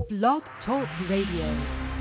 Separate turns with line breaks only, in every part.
Blog Talk Radio.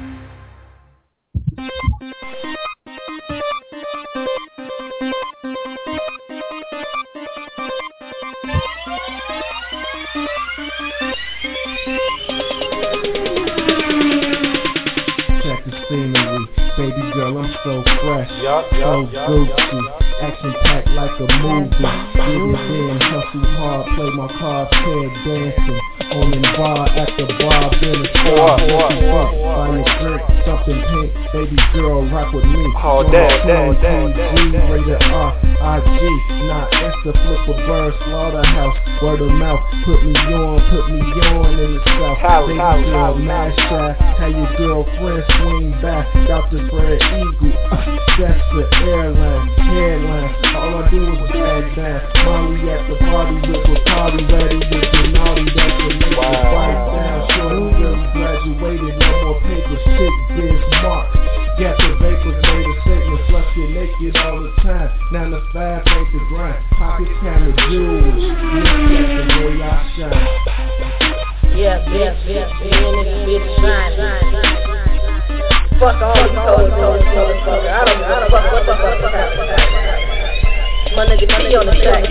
Check the scenery, baby girl, I'm so fresh, so Gucci, action-packed like a movie. Get it in, hustle hard, play my cards, head dancing. On the bar, at the bar, been a star. Buy your drink, something pink, baby girl, rock with me.
Oh, damn.
Rated R-I-G, not S to flip a bird, slaughterhouse, word of mouth, put me on in the south. Baby girl, mad shy, how your girlfriend swing back, Dr. Fred Eagle, that's the airline, headline, all I do is bag down, Molly at the party with a party ready to get naughty, that's the make it fight down, shorty really graduated, no more paper, shit, biz marks, got the vapors made of sickness, let's get naked all the time, 9 to 5 ain't the grind, pocket camera jewels, look at the way I shine.
Yeah, bitch, shine. Fuck all these hoes, motherfucker. I don't give a fuck what the fuck is happening. My nigga T on the track.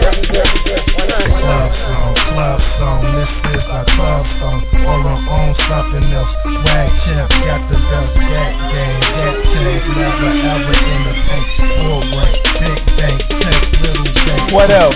Club song, this is our club song. Or on something else. Rag champ, got the belt. Gat game, gat change. Never ever in the paint. Full rank, big bank, take little bank.
What else?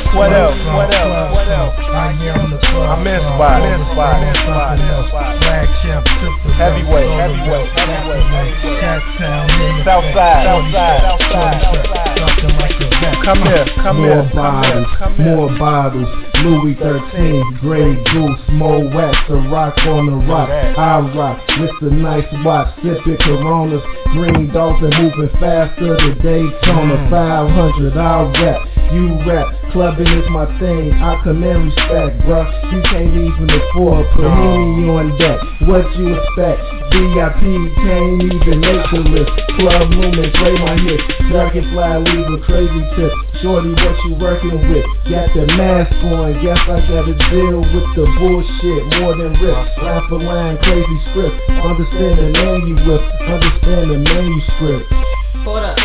I am the club.
I'm inspired.
Rag champ, took the
Heavyweight.
Cat town,
Southside.
Something like a vet.
Come here.
More bottles, Louis 13, Grey Goose, more wax, a rock on the rock. I rock with the nice watch, sipping Coronas, green dogs and moving faster. The Daytona 500, I'll rap, you rap, clubbing is my thing. I command respect, bruh. You can't even afford Panini on deck. What you expect? VIP can't even make the list. Club movements, play my hits. Dragonfly leave a crazy tip. Shorty, what you working with? Got the mask on. Guess I gotta deal with the bullshit more than rip. Line for line, crazy script. Understand the name you with. Understand the manuscript.
Hold up.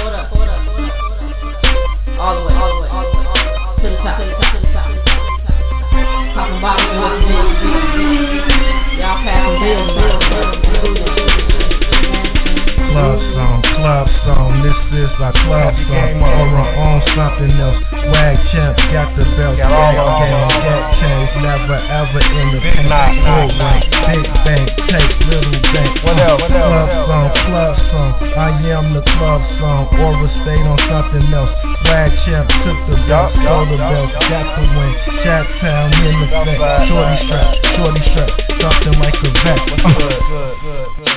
All the way. To the top. Popping bottles, y'all passing bills.
Club song, this is our club song. Or on something else. Rag champ, got the belt. Get change, never ever in the paint. Full rank, big bank, take little bank.
What else?
Club song, I am the club song. Aura stayed on something else. Rag champ, took the belt, stole the belt, got the win. Chat town in the back. Shorty strap, something like a vet.
Good.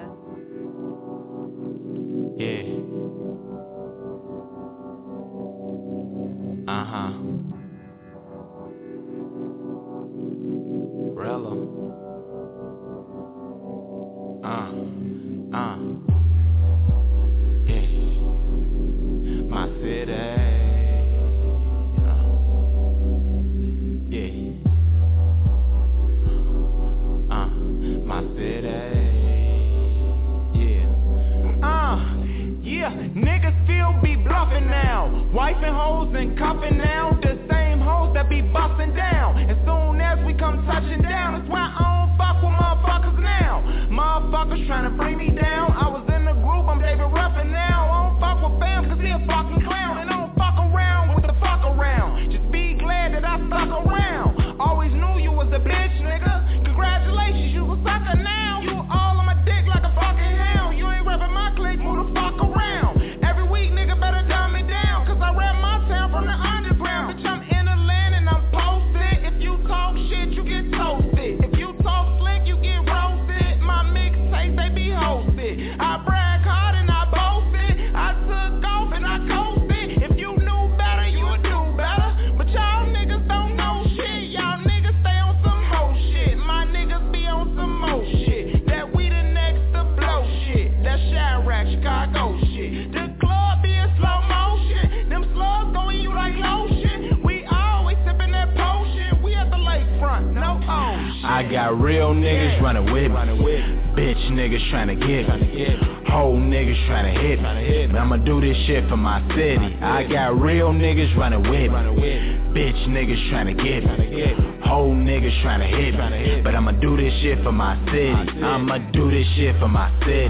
Yeah. Rella. Yeah. My city. Yeah. My city. Yeah, niggas still be bluffing now. Wifing hoes and cuffing now. The same hoes that be busting down. As soon as we come touching down, that's why I don't fuck with motherfuckers now. Motherfuckers trying to bring me down. I was in the group, I'm David Ruffin now. I don't fuck with Bam cause he a fucking clown. And I don't fuck around with the fuck around. Just be glad that I stuck around. Always knew you was a bitch, nigga. Congratulations, you a sucker now. You all on my dick like a fucking hound. You ain't rapping my clique, move the fuck around. Every week, nigga, better dumb me down. Cause I rap my town from the underground. Bitch, I'm in the land and I'm posted. If you talk shit, you get toasted. If you talk slick, you get roasted. My mixtapes, they be hosted. I brag hard and I boasted. I took off and I coasted. If you knew better, you would do better. But y'all niggas don't know shit. Y'all niggas stay on some hoe shit. My niggas be on some more shit. That we the next to blow shit. That Chirac, Chicago shit. The club be in slow motion. Them slugs going you like lotion. We always sipping that potion. We at the lakefront, no ocean. I got real niggas running with me. Bitch niggas tryna get me. Whole niggas tryna hit me. I'ma do this shit for my city. I got real niggas running with me. Bitch niggas tryna get me. Whole niggas tryna hit me. But I'ma do this shit for my city. I'ma do this shit for my city.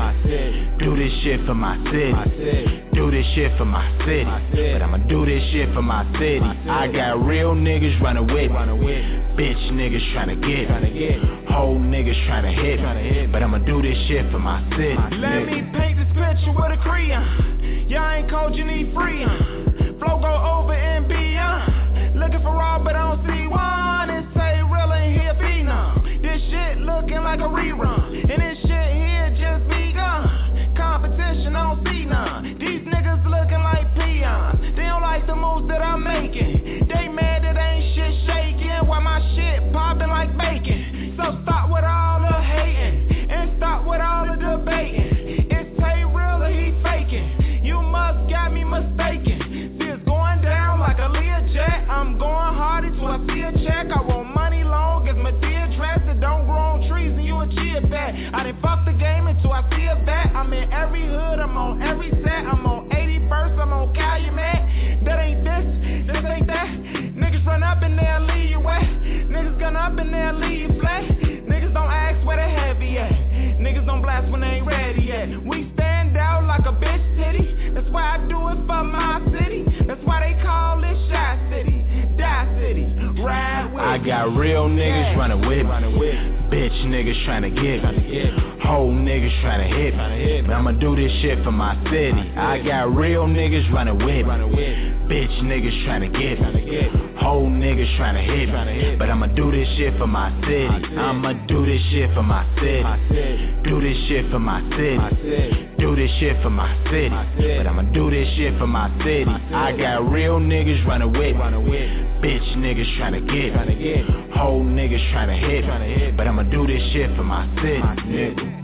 Do this shit for my city. Do this shit for my city. But I'ma do this shit for my city. I got real niggas running with me. Bitch niggas tryna get me. Whole niggas tryna hit me. But I'ma do this shit for my city. Let me paint this picture with a crayon. Y'all ain't cold, you need free. Flow go over and beyond. Looking for raw, but I don't see one. And say real ain't here phenom. This shit looking like a rerun. And this shit here just begun. Competition, I don't see none. These niggas looking like peons. They don't like the moves that I'm making. They mad that ain't shit shaking. While my shit popping like bacon. So stop with all the hating. And stop with all the debating. It's Tay real or he faking. You must got me mistaken. See it's going down like a Learjet. I'm going hard until I see a check. I want money long as my dear dress. It don't grow on trees and you a chia bat. I done fuck the game until I see a bat. I'm in every hood, I'm on every set. I'm on 81st, I'm on Calumet. That ain't this ain't that. Niggas run up in there and leave you wet. Niggas gun up in there and leave you flat. Niggas don't ask where they heavy at. Niggas don't blast when they ain't ready yet. We stand out like a bitch city. That's why I do it for my city. That's why they call it Shy City. Die City. Ride with I got real niggas running with me. Bitch niggas tryna get me. Whole niggas tryna hit me. But I'ma do this shit for my city. I got real niggas running with me. Bitch niggas tryna get me. Whole niggas tryna hit me. But I'ma do this shit for my city. I'ma do this shit for my city. Do this shit for my city. Do this shit for my city. But I'ma do this shit for my city. I got real niggas running with me. Bitch niggas tryna get me. Whole niggas tryna hit me. But I'ma do this shit for my city, nigga.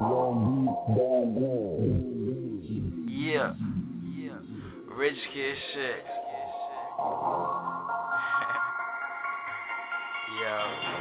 Yeah. Rich kid shit. Yo.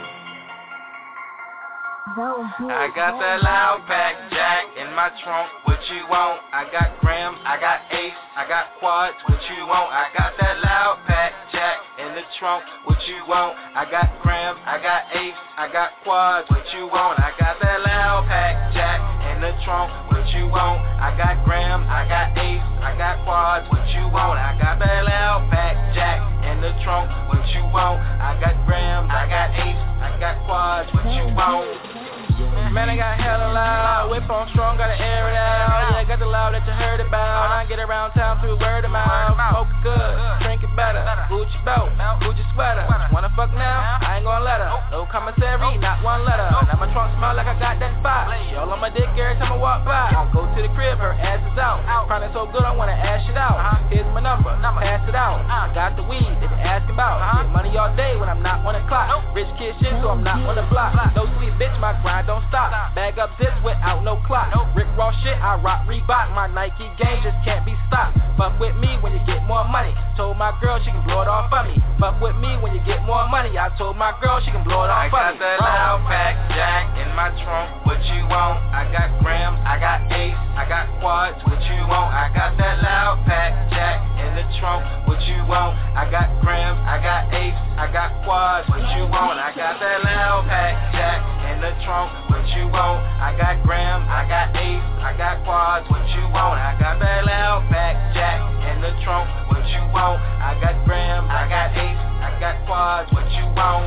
I got that loud pack jack in my trunk, what you want? I got grams, I got ace, I got quads, what you want? I got that loud pack jack in the trunk, what you want? I got grams, I got ace, I got quads, what you want? I got that loud pack jack in the trunk, what you want? I got grams, I got ace, I got quads, what you want? I got that loud pack jack in the trunk, what you want? I got grams, I got ace, I got quads, what you want? Man, I got hella loud, whip on strong, gotta air it out. Yeah, got the loud that you heard about. I get around town through word of mouth. Smoke good, drink it better. Gucci belt, Gucci sweater. Wanna fuck now? I ain't gonna let her. No commissary, not one letter. Now my trunk smell like I got that spot. Y'all on my dick every time I walk by. Go to the crib, her ass is out. Finding so good, I wanna ash it out. Here's my number, pass it out. I got the weed, they been asking about. Get money all day when I'm not on the clock. Rich kid shit, so I'm not on the block. No sweet bitch, my grind don't stop. Bag up zips without no clock. Rick Ross shit, I rock Reebok. My Nike game just can't be stopped. Fuck with me when you get more money. Told my girl she can blow it off for me. Fuck with me when you get more money. I told my girl she can blow it off for me. I got that loud pack jack in my trunk. What you want? I got grams, I got ace, I got quads. What you want? I got that loud pack jack in the trunk. What you want? I got grams, I got ace, I got quads. What you want? I got that loud pack jack in the trunk. What you want? I got grams, I got ace, I got quads. What you want? I got that loud pack jack in the trunk. What you want? I got grams, I got ace, I got quads. What you want?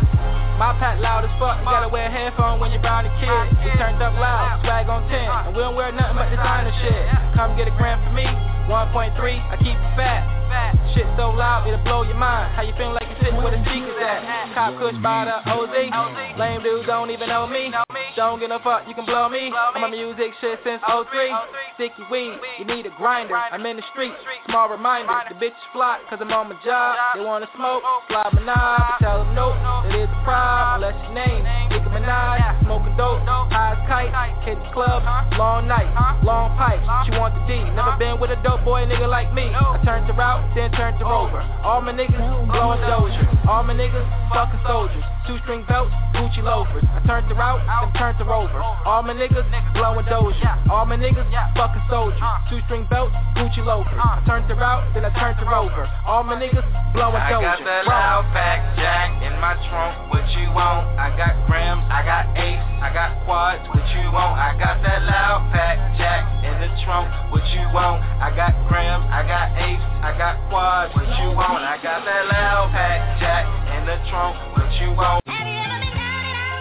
My pack loud as fuck, you gotta wear a headphone when you're around the kid. We turned up loud, swag on 10, and we don't wear nothing but designer shit. Come get a gram for me, 1.3, I keep it fat. Shit so loud, it'll blow your mind. How you feeling like you're sitting where the speakers at? Cop kush by the OZ. Lame dudes don't even know me. Don't give no fuck, you can blow me. I'm on music shit since 03. Sticky weed, you need a grinder. I'm in the street, small reminder. The bitches fly, cause I'm on my job. They wanna smoke, slide my knob. Tell them no, it is a problem. Unless your name, Nicki Minaj. Smoking dope, high as kite. Hit the club, long night, long pipes. She want the D, never been with a dope boy nigga like me. I turned her out, then turned her over. All my niggas blowing Doja. All my niggas fucking soldiers. 2-string belts, Gucci loafers. I turned her out, then turned her over. All my niggas blowing Doja. All my niggas fucking soldiers. 2-string belts, Gucci loafers. I turned her out, then I turned her over. All my niggas blowing Doja. I got that loud pack jack in my trunk. What you want? I got grams, I got ace, I got quads. What you want? I got that loud pack jack in the trunk. What you want? I got grams, I got ace, I got quads. What you want? I got that loud pack jack in the trunk. What you want?
Have you ever been down and out?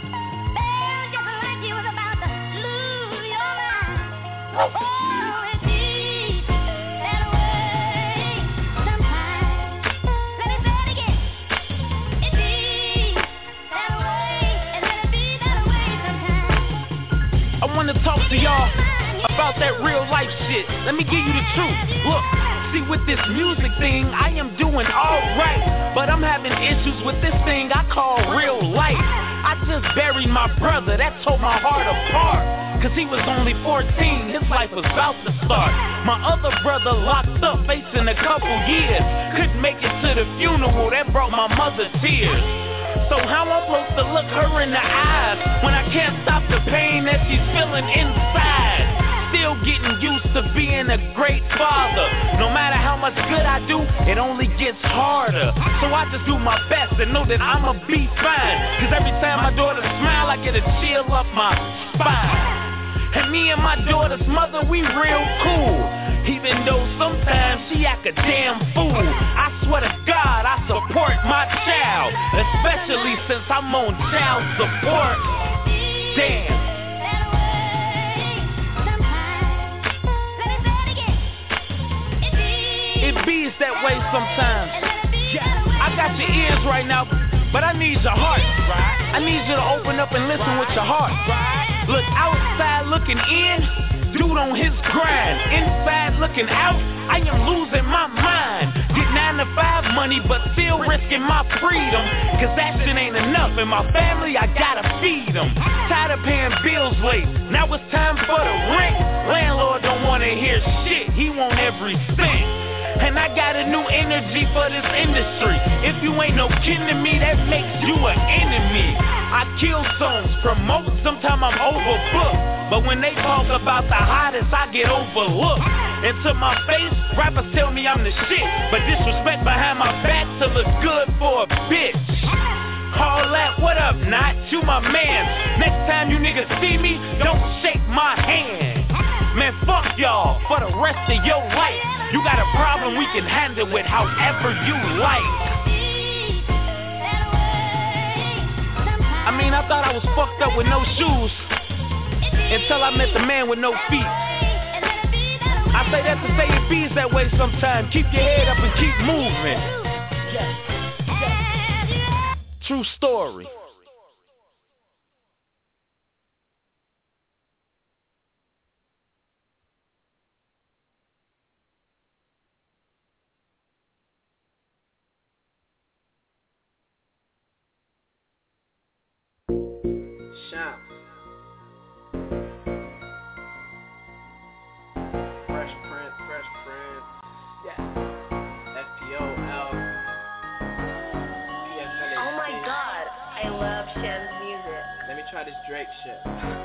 Felt just like you was about to lose your mind. Oh, it's deep that way sometimes. Let me say it again. It's deep that way, and let it be that way sometimes.
I wanna talk to y'all about that real life shit. Let me give you the truth. Look, see with this music thing, I am doing alright, but I'm having issues with this thing I call real life. I just buried my brother, that tore my heart apart, cause he was only 14, his life was about to start. My other brother locked up, facing a couple years, couldn't make it to the funeral, that brought my mother tears. So how I'm supposed to look her in the eyes when I can't stop the pain that she's feeling inside? Still getting used to being a great father. No matter how much good I do, it only gets harder. So I just do my best and know that I'ma be fine, cause every time my daughter smile, I get a chill up my spine. And me and my daughter's mother, we real cool, even though sometimes she act a damn fool. I swear to God, I support my child, especially since I'm on child support. Damn. It bees that way sometimes. I got your ears right now, but I need your heart. I need you to open up and listen with your heart. Look outside looking in, dude on his grind. Inside looking out, I am losing my mind. Get 9 to 5 money, but still risking my freedom. Cause that shit ain't enough, and my family, I gotta feed them. Tired of paying bills late, now it's time for the rent. Landlord don't wanna hear shit, he want every cent. And I got a new energy for this industry. If you ain't no kin to me, that makes you an enemy. I kill songs, promote, sometimes I'm overbooked. But when they talk about the hottest, I get overlooked. And to my face, rappers tell me I'm the shit. But disrespect behind my back to look good for a bitch. All that, what up, Not? You my man. Next time you niggas see me, don't shake my hand. Man, fuck y'all for the rest of your life. You got a problem, we can handle it however you like. I mean, I thought I was fucked up with no shoes until I met the man with no feet. I say that to say it bees that way sometimes. Keep your head up and keep moving. True story.
Try this Drake shit.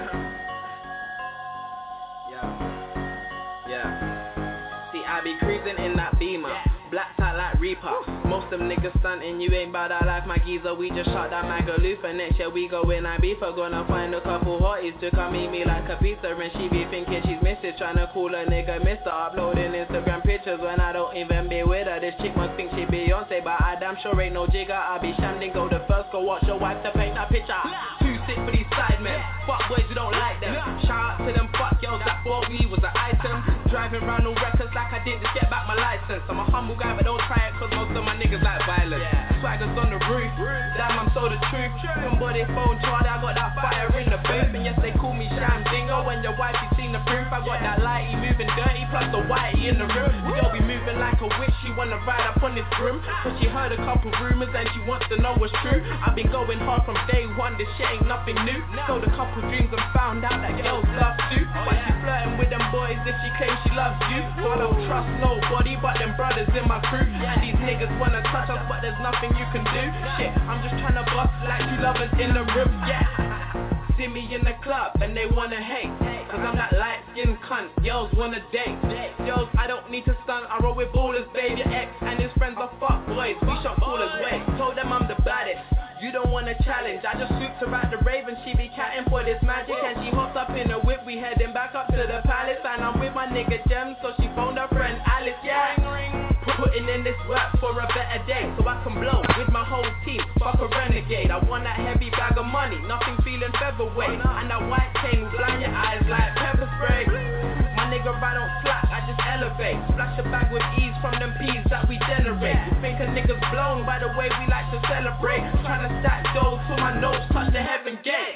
Yeah. See, I be cruising in that Beamer. Blacked out like Reaper. Most them niggas stunting, you ain't bout that life, my geezer. We just shot that Magaloofa. Next year we go in Ibiza. Gonna find a couple hotties to come meet me like a pizza. And she be thinking she's missed it. Tryna call a nigga mister. Uploading Instagram pictures when I don't even be with her. This chick must think she Beyonce, but I damn sure ain't no jigger. I be shamding, go the first, go watch your wife to paint that picture. Too sick for these side men. Fuck boys, you don't like them. Shout out to them fuck girls that thought we was an item. Driving round on records like I did to get back my license. I'm a humble guy, but don't try it, cause most of my niggas like violence. Swaggers on the roof, damn, I'm so the truth. Somebody phone Charlie, I got that fire in the booth. And yes, they call me Sham Dingo. When your wife, you seen the proof. I got that lighty moving dirty, plus the whitey in the room. The girl be moving like a witch, she wanna ride up on this broom. Cause she heard a couple rumors and she wants to know what's true. I've been going hard from day one, this shit ain't nothing new. Sold a couple dreams and found out that girls love you. Why she flirting with them boys if she claims she loves you? I don't trust nobody but them brothers in my crew. And these niggas wanna touch us but there's nothing you can do. Shit, I'm just tryna bust like two lovers in the room, yeah. See me in the club and they wanna hate, cause I'm that light-skinned cunt, girls wanna date. Girls, I don't need to stunt, I roll with ballers, baby. Your ex and his friends are fuck boys, we shot ballers way. Told them I'm the baddest, you don't wanna challenge. I just swooped her at the rave and she be catting for this magic. And she hops up in a whip, we heading back up to the palace. And I'm with my nigga Jem, so she phoned her friend Alice, yeah. Putting in this work for a better day, so I can blow with my whole team. Fuck a renegade, I want that heavy bag of money, nothing feeling featherweight. And that white chain will blind your eyes like pepper spray. My nigga ride on slack, I just elevate. Splash a bag with ease from them peas that we generate. You think a nigga's blown by the way we like to celebrate. Tryna stack dough till my nose touch the heaven gate.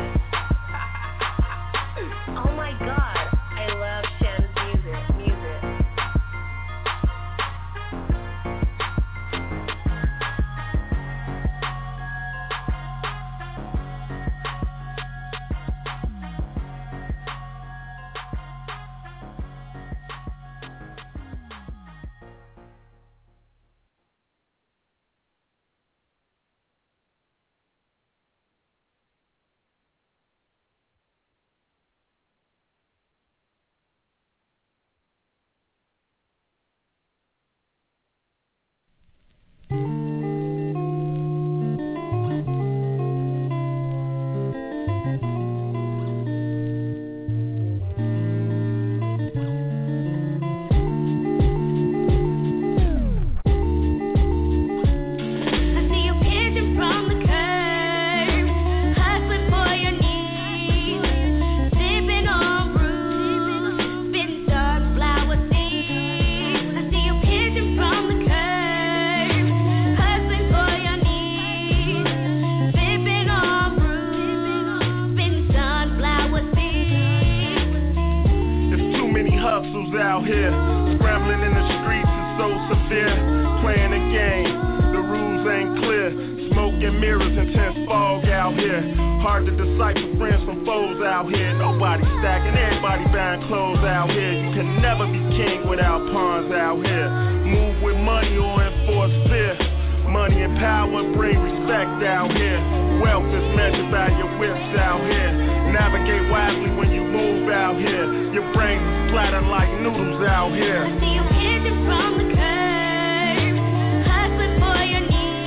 Oh my god, I love Shan's music.
smoke and mirrors, intense fog out here. Hard to decipher friends from foes out here. Nobody stacking, everybody buying clothes out here. You can never be king without pawns out here. Move with money or enforce fear. Money and power bring respect out here. Wealth is measured by your whips out here. Navigate wisely when you move out here. Your brains is splattered like noodles out here.
I see you pitching from the curb, hustling for your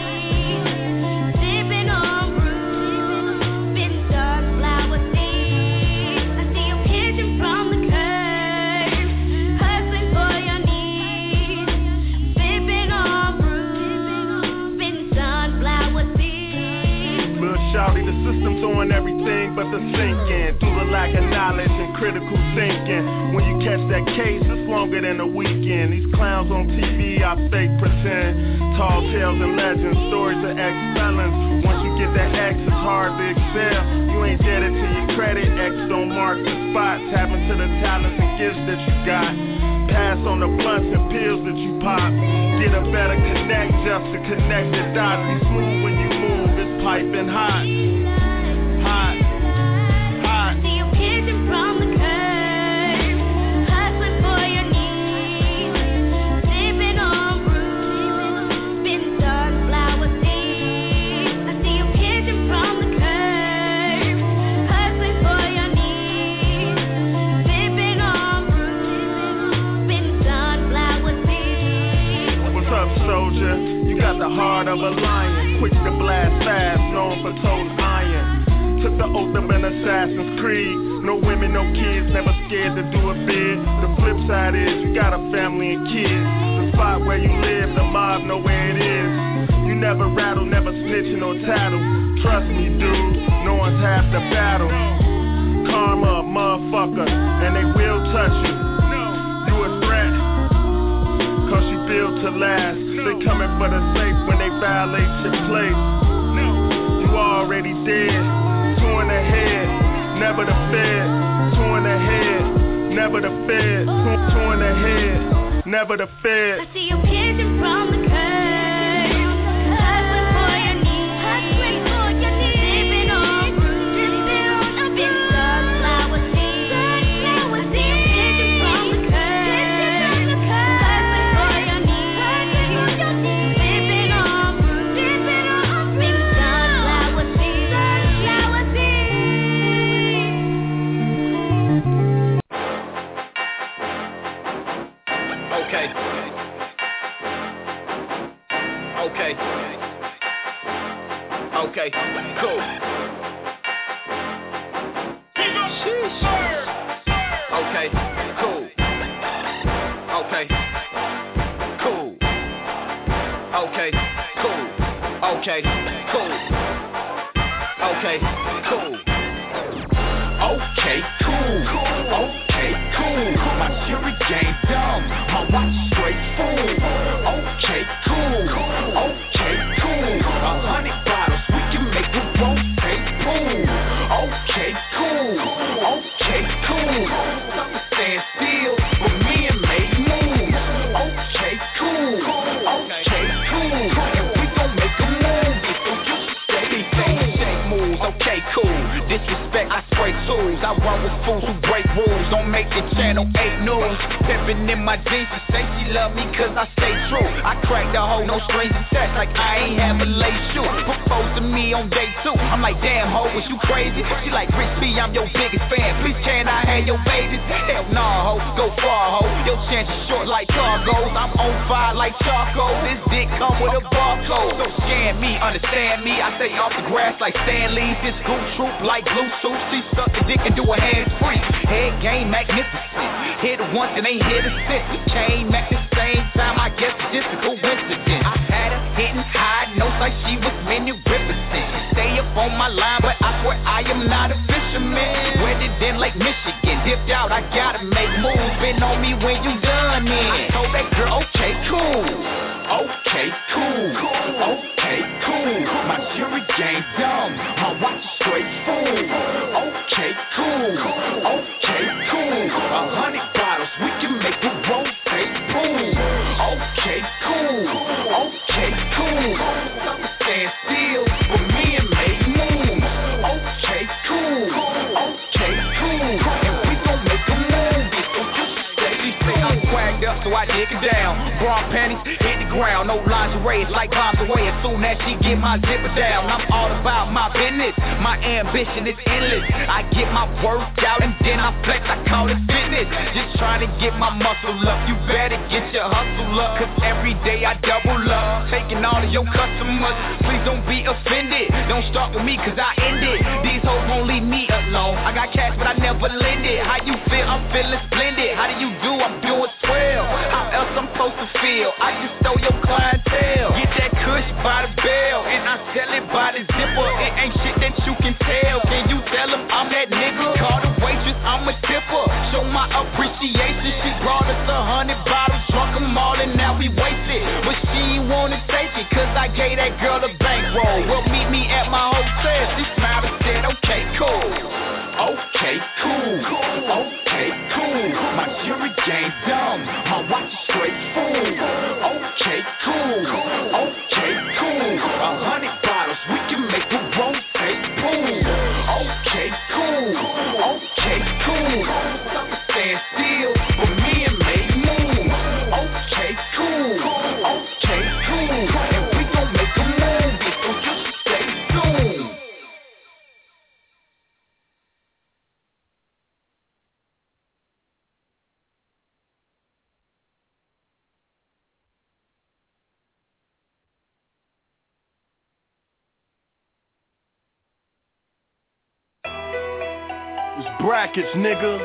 needs, sipping on brews, spitting dark flower seeds. I see you pitching from the curb, hustling for your needs, sipping on brews, spitting sunflower seeds.
Little shawty, the system throwing everything but the sinking. Through the lack of knowledge and critical thinking. When you catch that case, it's longer than a weekend. These clowns on TV, I fake pretend. Tall tales and legends, stories of ex-felons. Once you get that X, it's hard to excel. You ain't dead to your credit. X don't mark the spot. Tap into the talents and gifts that you got. Pass on the blunts and pills that you pop. Get a better connect just to connect the dots. Be smooth when you move, it's piping hot. Hot. Hot.
I see you pitching from the curb, hustling for your needs, sipping on brews, spitting dark flower seeds. I see you pitching from the curb, hustling for your needs, sipping on brews, spitting sunflower seeds.
What's up, soldier? You got the heart of a lion, quick to blast fast, known for total iron. Took the oath of an Assassin's Creed. No women, no kids, never scared to do a bid. The flip side is you got a family and kids. The spot where you live, the mob know where it is. You never rattle, never snitching or tattle. Trust me, dude, no one's half the battle. Karma, motherfucker, and they will touch you. You a threat, cause you built to last. They coming for the safe when they violate your place. You already dead. Two in the head, never the fed. Two in the head, never the fed. Two in the head, never the fed.
I see you pitching from the curb, hustling for your needs, sipping on brews, spitting dark flower seeds. I see you pitching from the curb, hustling for your needs, sipping on brews, spitting sunflower seeds.
Okay. Okay. Okay. Cool. Sheesh. Okay. Cool. Okay. Cool. Okay. Cool. Okay. Cool. Okay. Cool. Okay. Cool. Okay. Cool. My jury game dumb. My watch straight fool. Okay. Cool. Okay. Cool. 100 bottles. We can make it rotate. Boom. Okay. Cool. Okay. Cool. Some stand still, but me and make moves. Okay. Cool. Okay. Cool. And we gon' make a move. So you steady shake moves. Okay. Cool. Disrespect, I spray tools. I run with fools who break rules. Don't make the channel 8 news. Pimpin' in my jeans, she say she love me cause I stay true. I crack the hoe, no strings attached, like I ain't have a lace shoe. Propose to me on day 2. I'm like, damn hoe, was you crazy? She like, Rich B, I'm your biggest fan. Please can I have your babies? Hell nah, hoe, go far, hoe. Your chance is short like cargoes. I'm on fire like charcoal. This dick come with a barcode. So scan me, understand me. I stay off the grass like Stan Lee. This goop troop like blue suit. She suck a dick and do a hands free. Head game magnificent. Hit it once and ain't hit a since. We came at the same time. I guess it's just a coincidence. I had her hitting high notes like she was magnificent. She stay up on my line, but I swear I am not a fisherman. Wedded in Lake Michigan. Dipped out, I gotta make moves. Been on me when you done in. I told that girl, okay, cool. Okay, cool. Okay, cool. My jury game dumb. My watch is straight fool. Okay, cool. Okay, cool. 100 bottles, we can make it rotate. Boom. Okay, cool. Okay, cool. Some stand still,
so I dick it down. Bra panties hit the ground, no lingerie, it's like bombs away. As soon as she get my zipper down, I'm all about my business. My ambition is endless. I get my work out and then I flex, I call it fitness. Just trying to get my muscle up, you better get your hustle up. Cause every day I double up, taking all of your customers. Please don't be offended, don't start with me cause I end it. These hoes won't leave me alone. I got cash but I never lend it. How you feel? I'm feeling splendid. How do you do? I'm doing swell. How else I'm supposed to feel? I just stole your clientele. Get that kush by the bell and I sell it by the zipper. It ain't shit that you can tell. Can you tell them I'm that nigga? Call the waitress, I'm a tipper. Show my appreciation. She brought us 100 bottles, drunk them all and now we wasted. But she ain't wanna take it cause I gave that girl a bankroll. Well, meet me at my hotel. She smiled and said, okay, cool. Okay, cool. Okay, cool. My jewelry game dumb. My watch is straight full. Okay, cool. Okay, cool. 100 bottles, we can make a rotate pool. Okay, cool. Okay, cool. Stand still for me and make moves. Okay, cool. Okay, cool. And we gon' make a movie, so you should stay tuned.
It's brackets, nigga.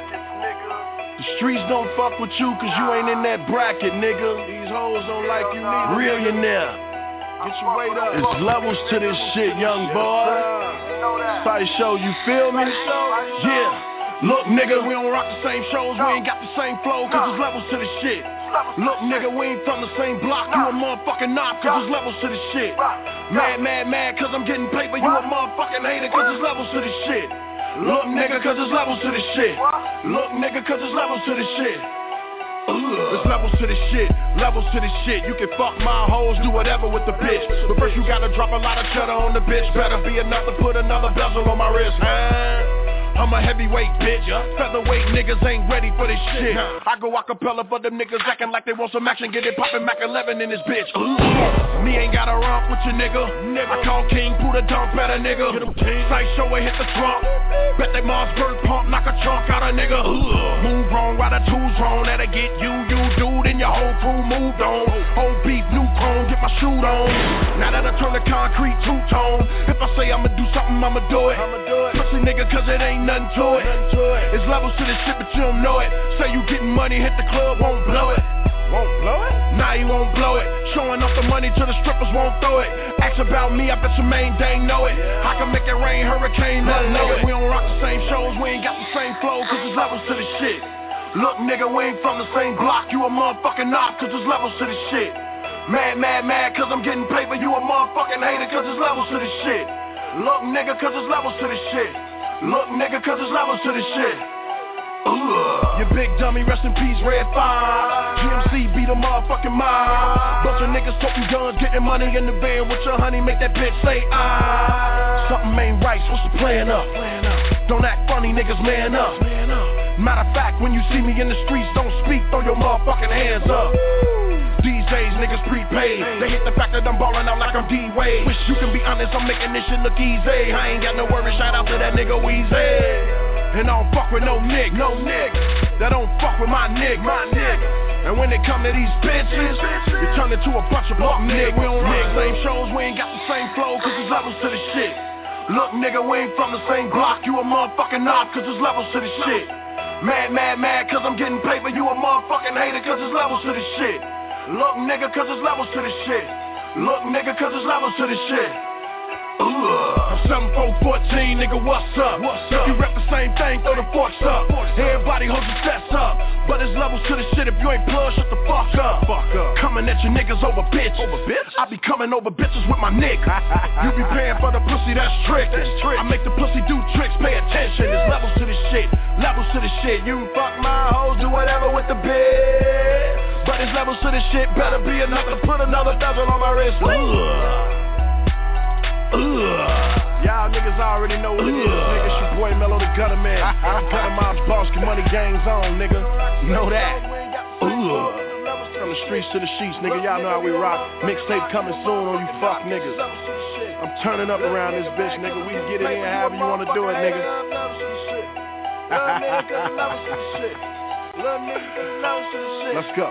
The streets don't fuck with you cause you ain't in that bracket, nigga. These hoes don't like you neither. Millionaire. Get your weight up. It's levels to this shit, young boy. Side show, you feel me? Yeah. Look, nigga, we don't rock the same shows. We ain't got the same flow cause there's levels to this shit. Look, nigga, we ain't from the same block. You a motherfucking knob cause there's levels to this shit. Mad cause I'm getting paper. You a motherfucking hater cause there's levels to this shit. Look, nigga, cause there's levels to this shit. Look, nigga, cause there's levels to this shit. There's levels to this shit, levels to this shit. You can fuck my hoes, do whatever with the bitch. But first you gotta drop a lot of cheddar on the bitch. Better be enough to put another bezel on my wrist, I'm a heavyweight bitch. Featherweight niggas ain't ready for this shit. I go acapella for them niggas acting like they want some action. Get it poppin' Mac 11 in this bitch. Me ain't got a romp with your nigga. I call King, put a dump at a nigga. Sight show and hit the trunk. Bet that Mossberg pump, knock a trunk out a nigga. Move wrong while the two's wrong. That'll get you dude, and your whole crew moved on. Old beef, new chrome, get my shoot on. Now that I turn the concrete two-tone. If I say I'ma do something, I'ma do it. Pussy nigga, cause it ain't nothing to it. It's levels to this shit, but you don't know it. Say you getting money, hit the club, won't blow it. Won't blow it? Nah, you won't blow it. Showing off the money to the strippers, won't throw it. Ask about me, I bet your main dang know it. I can make it rain, hurricane, let know it. We don't rock the same shows, we ain't got the same flow, cause there's levels to this shit. Look, nigga, we ain't from the same block. You a motherfucking knob, cause there's levels to this shit. Mad, cause I'm getting paper. You a motherfucking hater, cause there's levels to this shit. Look, nigga, cause there's levels to this shit. Look, nigga, cause there's levels to this shit. You big dummy, rest in peace, Red 5. GMC beat a motherfucking mob. Bunch of niggas toting guns, getting money in the van with your honey, make that bitch say something ain't right, what's the plan up? Don't act funny, niggas, man up. Matter of fact, when you see me in the streets, don't speak, throw your motherfucking hands up. These days, niggas prepaid. They hit the fact that I'm ballin' out like I'm D-Wade. Wish you can be honest, I'm making this shit look easy. I ain't got no worries, shout out to that nigga Weezy. And I don't fuck with no nigga that don't fuck with my nigga. And when it come to these bitches, you turn into a bunch of fuck niggas. We don't rock the same shows, we ain't got the same flow, cause there's levels to this shit. Look, nigga, we ain't from the same block. You a motherfucking knob, cause there's levels to this shit. Mad, cause I'm getting paper. You a motherfucking hater, cause there's levels to this shit. Look, nigga, cause there's levels to this shit. Look, nigga, cause there's levels to this shit. I'm 7414, nigga, what's up? If you rep the same thing, throw the forks up. Everybody hold your sets up. But there's levels to the shit, if you ain't plugged, shut the fuck up. Coming at your niggas over bitch. I be coming over bitches with my nigga. You be paying for the pussy, that's trick. I make the pussy do tricks, pay attention. There's levels to this shit, levels to this shit. You can fuck my hoes, do whatever with the bitch. But there's levels to this shit, better be enough to put another bezel on my wrist. Y'all niggas already know what it is, nigga. It's your boy Mellow the Gutter Man. Gutter Mob's boss, get money gangs on, nigga. You know that. From the streets to the sheets, nigga, y'all know how we rock. Mixtape coming soon on you fuck niggas. I'm turning up around this bitch, nigga. We can get it in however you wanna do it, nigga. Let's go.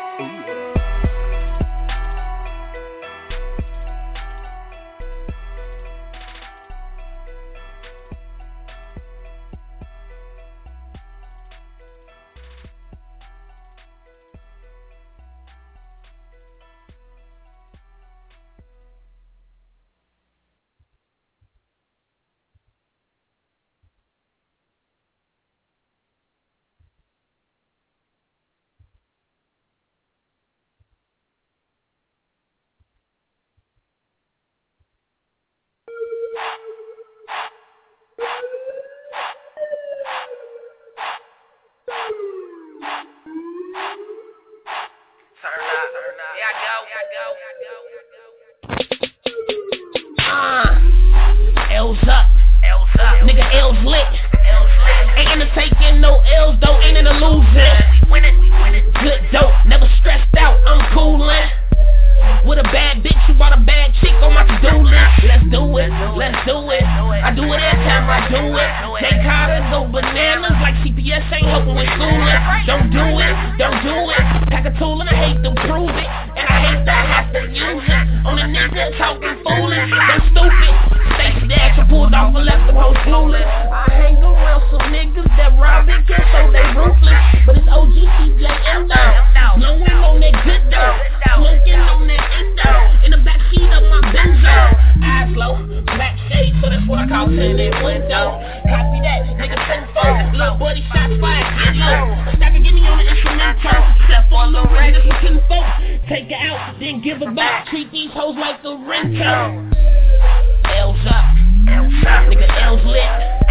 L's up, nigga L's lit. Ain't in the taking no L's though, ain't in the losing. Good dope, never stressed out, I'm coolin'. With a bad bitch, you bought a bad chick on my to-do list. Let's do it, let's do it. I do it every time I do it. Take Carter, go bananas like CPS ain't helping with schooling. Don't do it, don't do it. Pack a tool and I hate to prove it. And I hate that I have to use it. On the nigga talking foolish, that's stupid. Stacey Dash, I pulled off and left them hoes clueless. I hang around some niggas that rob and kill, so they ruthless. But it's OG CJM now, blowing on that good dough, smoking on that endo, in the backseat of my Benzo. Eyes low, black shade, so that's what I call tinted window. Copy that, nigga 10-4, little buddy shots fired, get low. A stack of gimme on the instrumental, step for a little right, this is 10-4. Take it out, then give it back, treat these hoes like a rental. L's up, nigga L's lit.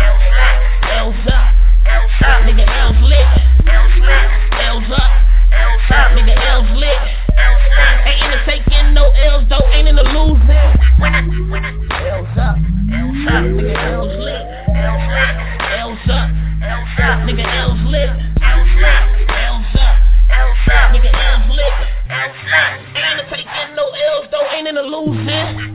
L's up, nigga L's lit. L's up, nigga L's lit. Ain't in the taking no L's though, ain't in the losing. L's up, nigga L's lit. L's up, nigga L's lit. L's up, nigga L's lit. Ain't in the taking no L's though, ain't in the losing.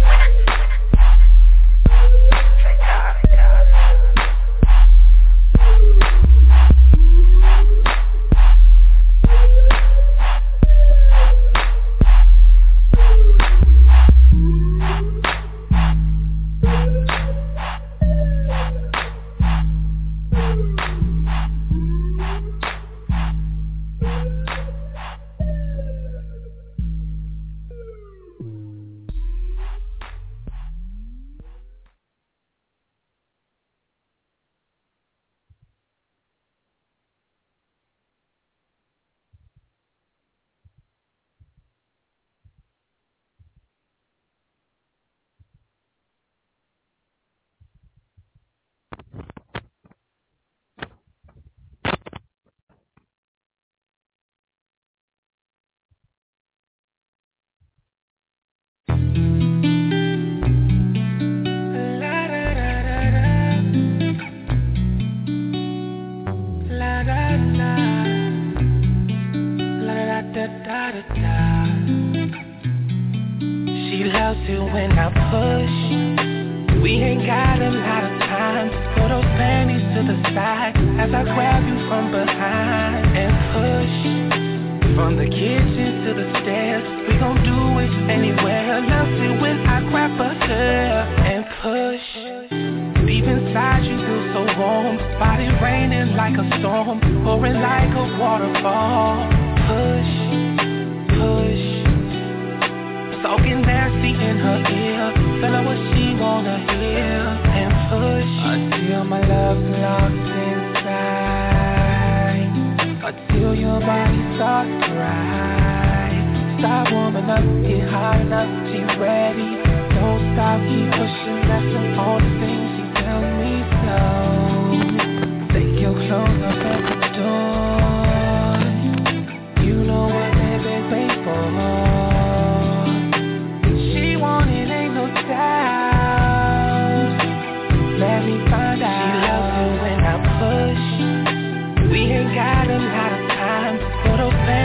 She loves it when I push. We ain't got a lot of time. Throw those panties to the side as I grab you from behind and push. From the kitchen to the stairs, we gon' do it anywhere. Loves it when I grab her hair and push. Deep inside you feel so warm, body raining like a storm, pouring like a waterfall. Push, push, soaking nasty in her ear, tell her what she wanna hear, and push until my love's locked inside, until your body starts to rise. Stop warming up, get hot enough, she's ready. Don't stop, keep pushing, that's all the things she tells me so. Take your clothes off at the door, you know what they've been for. She want it, ain't no doubt. Let me find out. She loves it when I push. We ain't got a lot of time, so don't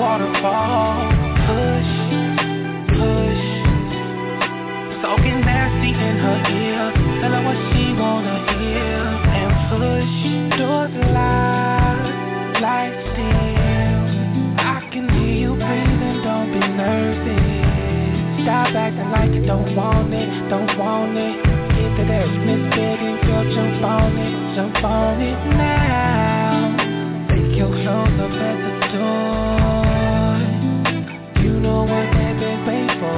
waterfall. Push, push. Talking nasty in her ear. Tell her what she wanna hear. And push. Doors locked, lights dim. I can hear you breathing, don't be nervous. Stop acting like you don't want it, don't want it. Get to that misfitting, girl, jump on it now. Take your clothes up at the door. You know what they've been waiting for.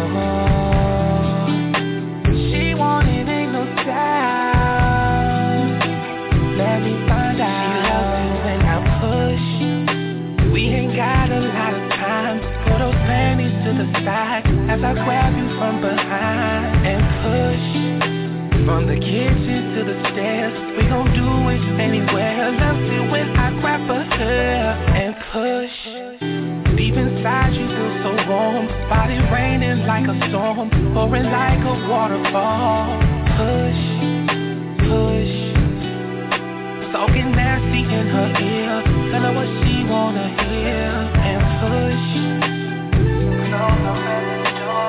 She wanted, ain't no doubt. Let me find out. She loves you when I push. We ain't got a lot of time. Put those panties to the side as I grab you from behind and push. From the kitchen to the stairs, we gon' do it anywhere. Love it when I grab her hair and push. Deep inside you feel so warm, body raining like a storm, pouring like a waterfall. Push, push. Talking nasty in her ear, tell her what she wanna hear and push. No, no, at the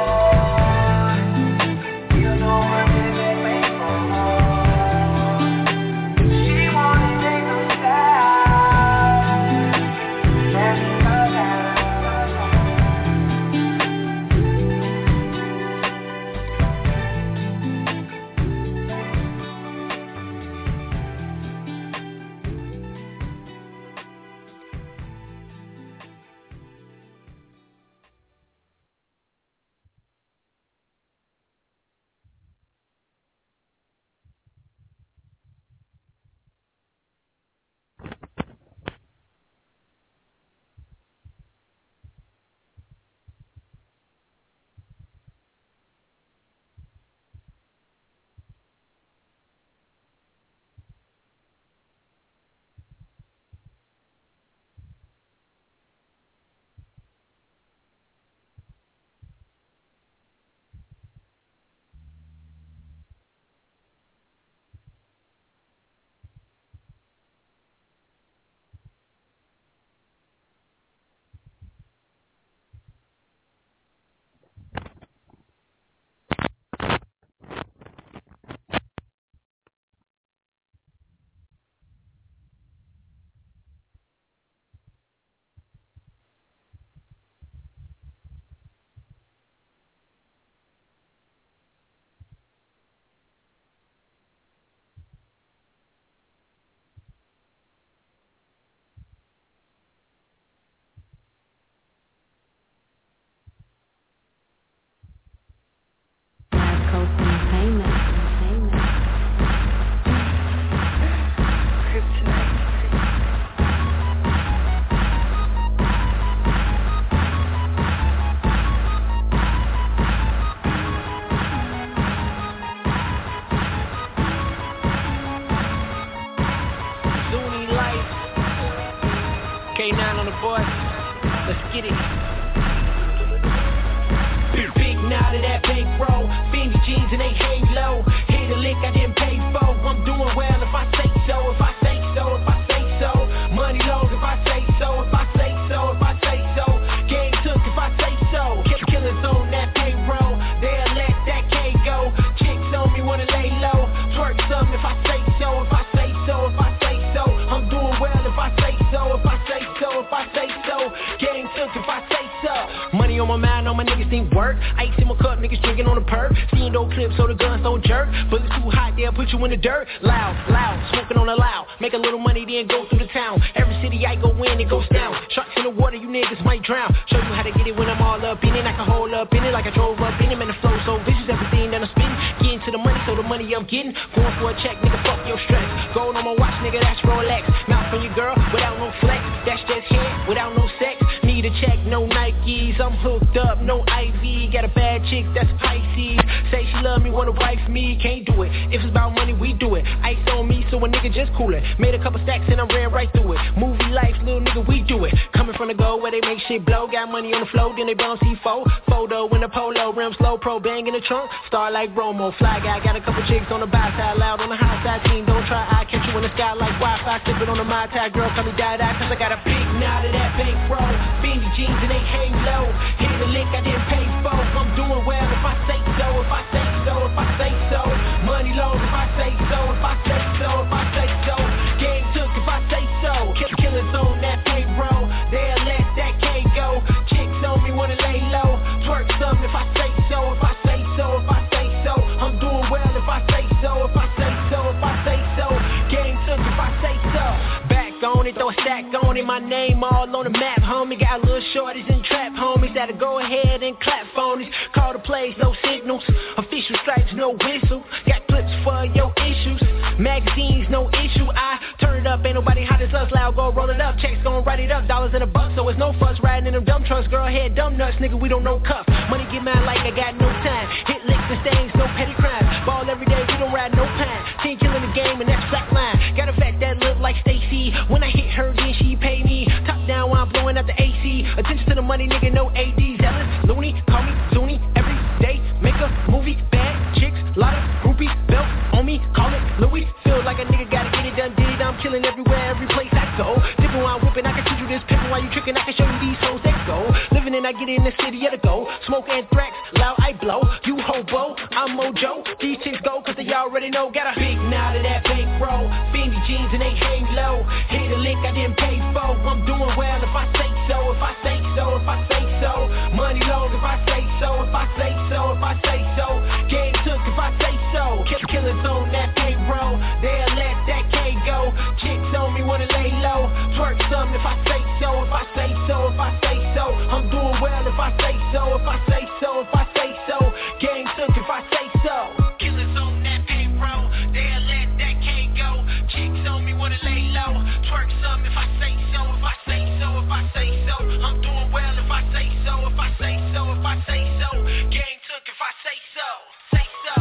door. You know what it is.
K9 on the board. Let's get it. Big now to that bankroll. Fendi jeans and they halo. Hit a lick I didn't pay for. I'm doing well if I say so. If I say so, if I say so. Money lows if I say so. If I say so, if I say so. Game took if I say so. Killers on that payroll. They'll let that K go. Chicks on me wanna lay low. Twerk some if I say so. If I say so, if I say so. I'm doing well if I say so. If I say so, if I say so. Game took if I say so. Money on my mind, all my niggas think work. Ice in my cup, niggas drinking on the perk. Seeing no clips so the guns don't jerk. Bullets too hot, they'll put you in the dirt. Loud, loud, smoking on the loud. Make a little money, then go through the town. Every city I go in, it goes down. Sharks in the water, you niggas might drown. Show you how to get it when I'm all up in it. I can hold up in it like I drove up in it. Man, the flow so vicious, everything that I'm spitting. Getting to the money, so the money I'm getting. Going for a check, nigga, fuck your stress. Gold on my watch, nigga, that's Rolex. Mouth on your girl, without no flex. That's just hit, without no sex. Need a check, no Nikes, I'm hooked
fucked up, no IV. Got a bad chick that's Pisces. Say she love me, wanna wife me, can't do it. If it's about money, we do it. Ice on me, so a nigga just cool it. Made a couple stacks and I ran right through it. Movie life, little nigga, we do it. Coming from the go where they make shit blow. Got money on the floor, then they bounce C4. Photo in the polo, rim slow, pro bang in the trunk. Star like Romo, fly guy. Got a couple chicks on the buy side, loud on the high side. Team, don't try, I catch you in the sky like Wi-Fi. Sipping on the Mai Tai, girl, call me die-die, cause I got a big knot of that bankroll. Fendi jeans and they hang low. Hit the lick I didn't pay for. I'm doing well if I say so, if I say so, if I say so. Money low if I say so, if I say so, if I say so. Game took if I say so. Killers on that payroll. They'll let that K go. Chicks on me wanna lay low. Twerk some if I say so, if I say so, if I say so. I'm doing well if I say so, if I say so, if I say so. Game took if I say so. Back on it, throw a stack on it. My name all on the map, homie. Got little shorties and trap homies that'll go ahead and clap phonies. Call the plays, no signals. Official stripes, no whistle. Got clips for your issues. Magazines, no issue. I turn it up, ain't nobody hot as us. Loud, go roll it up. Checks gon' write it up. Dollars in a buck, so it's no fuss riding in them dumb trucks. Girl head, dumb nuts, nigga, we don't know cuff. Money get mine like I got no time. Hit licks and stains, no petty crimes. Ball every day, we don't ride no pine. Team killing the game, and that's flat line. Got a fat that look like Stacy. When I hit her, then she pay me. Top down while I'm blowing out the AC. Attention to the money, nigga, no AD. Zealous, loony, call me Zuni. Every day, make a movie. Bad chicks, lot of groupies. Belt on me, call it Louis. Feel like a nigga gotta get it done, did it. I'm killing everywhere, every place I go. Dipping while I'm whipping, I can teach you this. Pippin' while you tricking, I can show you these hoes that go. Living and I get in the city of the go. Smoke anthrax, loud I blow. You hobo, I'm Mojo. These chicks go cause they already know. Got a big knot of that bankroll. Fendi jeans and they hang low. Hit a lick I didn't pay for. I'm doing well if I say so, if I say so, if I say so. Money low if I say so, if I say so, if I say so. Game took if I say so. Killers on that payroll. They'll let that K go. Chicks on me wanna lay low. Twerk some if I say so, if I say so, if I say so. I'm doing well if I say so, if I say so, if I say so. Game took if I say so. Killers on that payroll. They'll let that K go. Chicks on me wanna lay low. Twerk some if I say so, if I say so, if I say so. I'm doing well if I say so, if I say so, if I say so. Game took if I say so. Say so.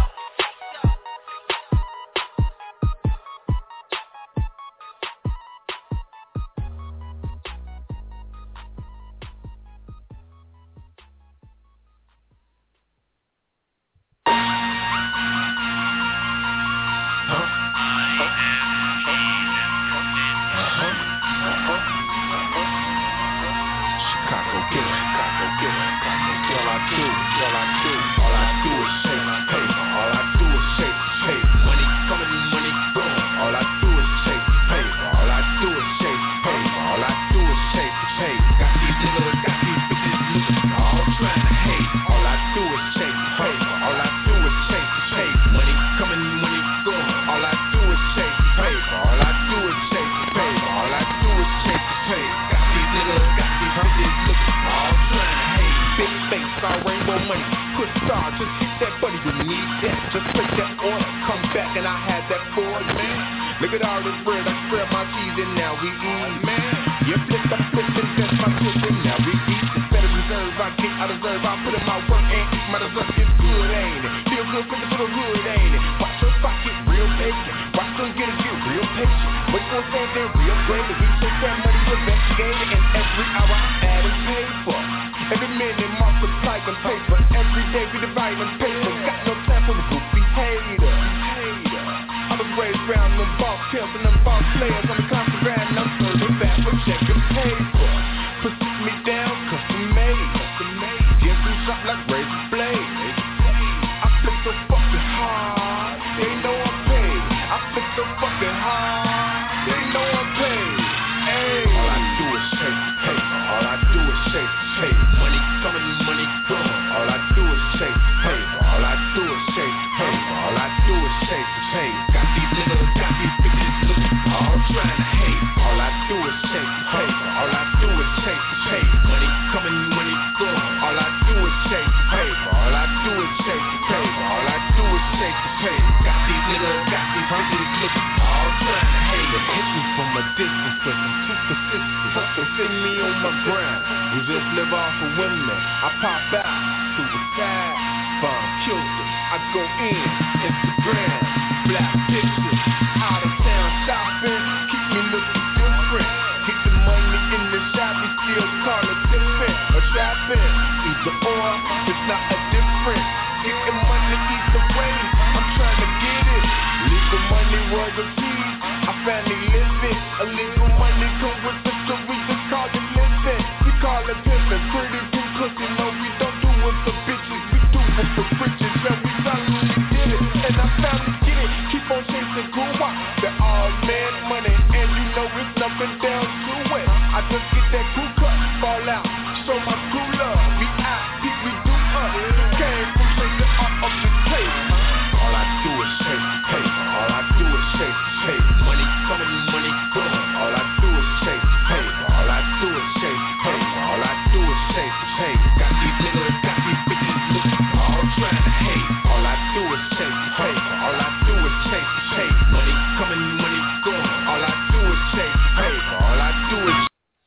Hit me from a distance, but I'm too persistent. So send me on my ground. We just live off of women. I pop out, suicide, bomb, killed. I go in, Instagram, black pictures, out of town shopping, keep me looking different. Get the money in the shop, we still call it different or trapping. Either or, it's not a difference. Getting money either way, I'm trying to get it. Legal money, royalties, I finally live it. Illegal money come with the we just call it living. We call it pimping, pretty good pussy. No, we don't do it for bitches, we do it for riches. Yeah, we finally did it, and I finally get it. Keep on chasing Guma, they're all man money, and you know it's nothing down to it. I just get that crew cut, fall out, show my crew love. We out, we do up. Came from chasing up the tape. All I do is chase pay. All I do is chase pay. Money coming, money going. All I do is chase pay. All I do is chase pay. All I do is chase pay. Got these niggas, got these bitches looking all trying to hate. All I do is chase pay. All I do is chase pay. Money coming, money going. All I do is chase pay. All I do is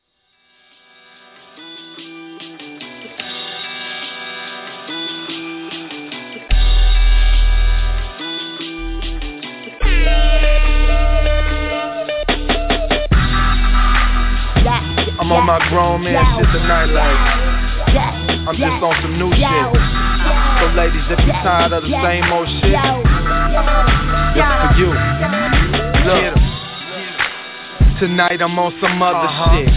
I'm on my grown man shit tonight, like I'm just on some new shit. So ladies, if you tired of the same old shit, this for you. Look, tonight I'm on some other shit.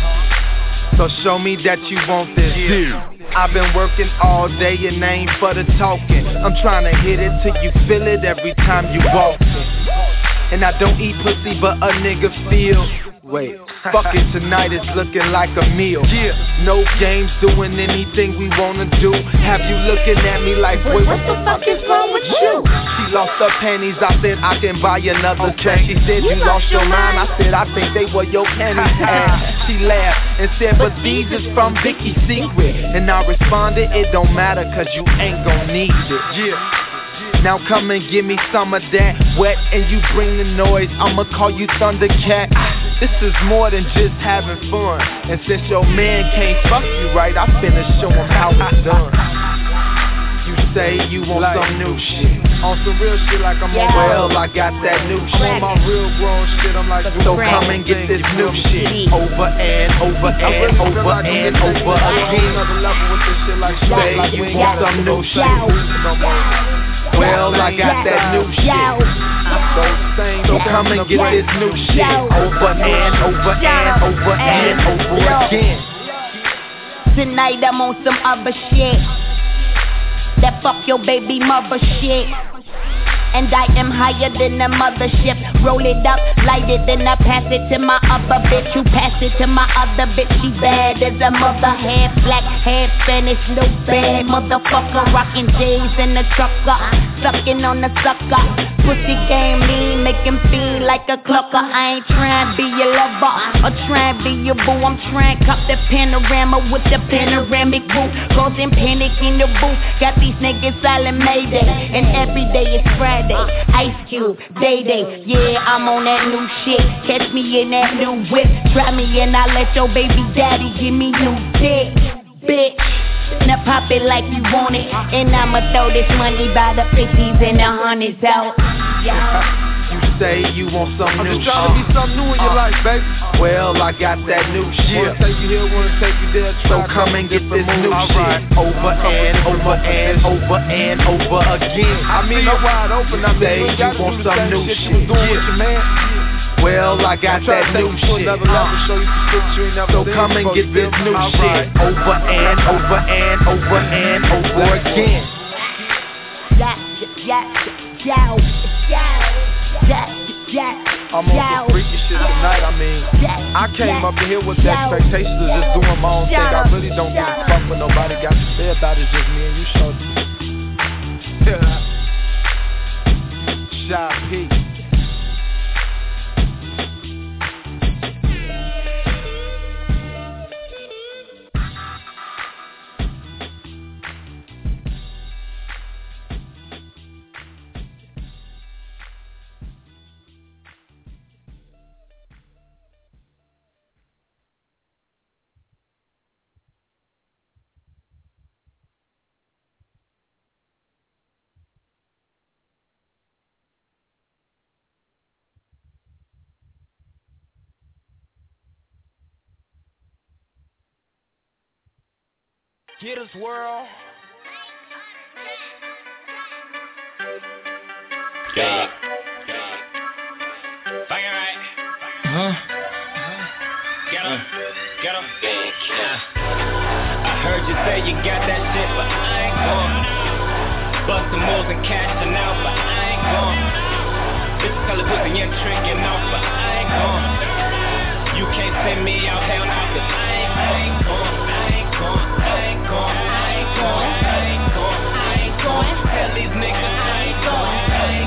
So show me that you want this. I've been working all day and ain't for the talking. I'm trying to hit it till you feel it every time you walk it. And I don't eat pussy, but a nigga feel. Wait, fuck it, tonight it's looking like a meal. No games, doing anything we wanna do. Have you looking at me like, wait, what the fuck is wrong with you? She lost her panties, I said I can buy another set. She said you lost your mind, I said I think they were your panties. And she laughed and said, but these is from Vicky's Secret. And I responded, it don't matter cause you ain't gon' need it. Now come and give me some of that wet and you bring the noise, I'ma call you Thundercat. This is more than just having fun. And since your man can't fuck you right, I finna show him how it's done. You say you want some new shit. On some real shit like I'm on. Well, I got that new shit. I'm on my real grown shit, I'm like, so come and get this new shit. Over and over and over and over again. You say you want some new shit. Well, I got that new shit. So come and get this new shit. Over and over and over and over again.
Tonight I'm on some other shit. That fuck your baby mother shit. And I am higher than the mothership. Roll it up, light it, then I pass it to my other bitch. You pass it to my other bitch. She bad as a mother. Half black, half Spanish, no bad motherfucker. Rockin' J's in the trucker, sucking on the sucker. Pussy game mean, make him feel like a clucker. I ain't tryin' be your lover or tryin' be your boo. I'm tryin' cop the panorama with the panoramic roof. Causing panic in the booth. Got these niggas silent Mayday, and every day is Friday. Ice Cube, Day-Day, yeah, I'm on that new shit. Catch me in that new whip. Try me and I let your baby daddy give me new dick, bitch. Now pop it like you want it, and I'ma throw this money by the 50s and the 100s out.
You say you want some new shit. I'm just trying to be something new in your life, baby. Well, I got that new shit. Wanna take you here, wanna take you there. So come and get this new shit. Over and over and over and over again. I mean, I'm wide open. I say you want some new shit. Well, I got that new shit. So come and get this new shit. Over and over and over and over again. I'm on some freaky shit tonight. I mean, I came up here with the expectations of just doing my own thing. I really don't give a fuck what nobody got to say about it. Just me and you, shorty. Shy P.
Get us, world.
Yeah. Fucking right. Get him.
I heard you say you got that shit, but I ain't going. Bust some moves and cashing out, but I ain't going. Bitches call it pussy and tricking off, but I ain't going. You can't send me out, hell no, cause I ain't going. Tell these niggas I ain't going.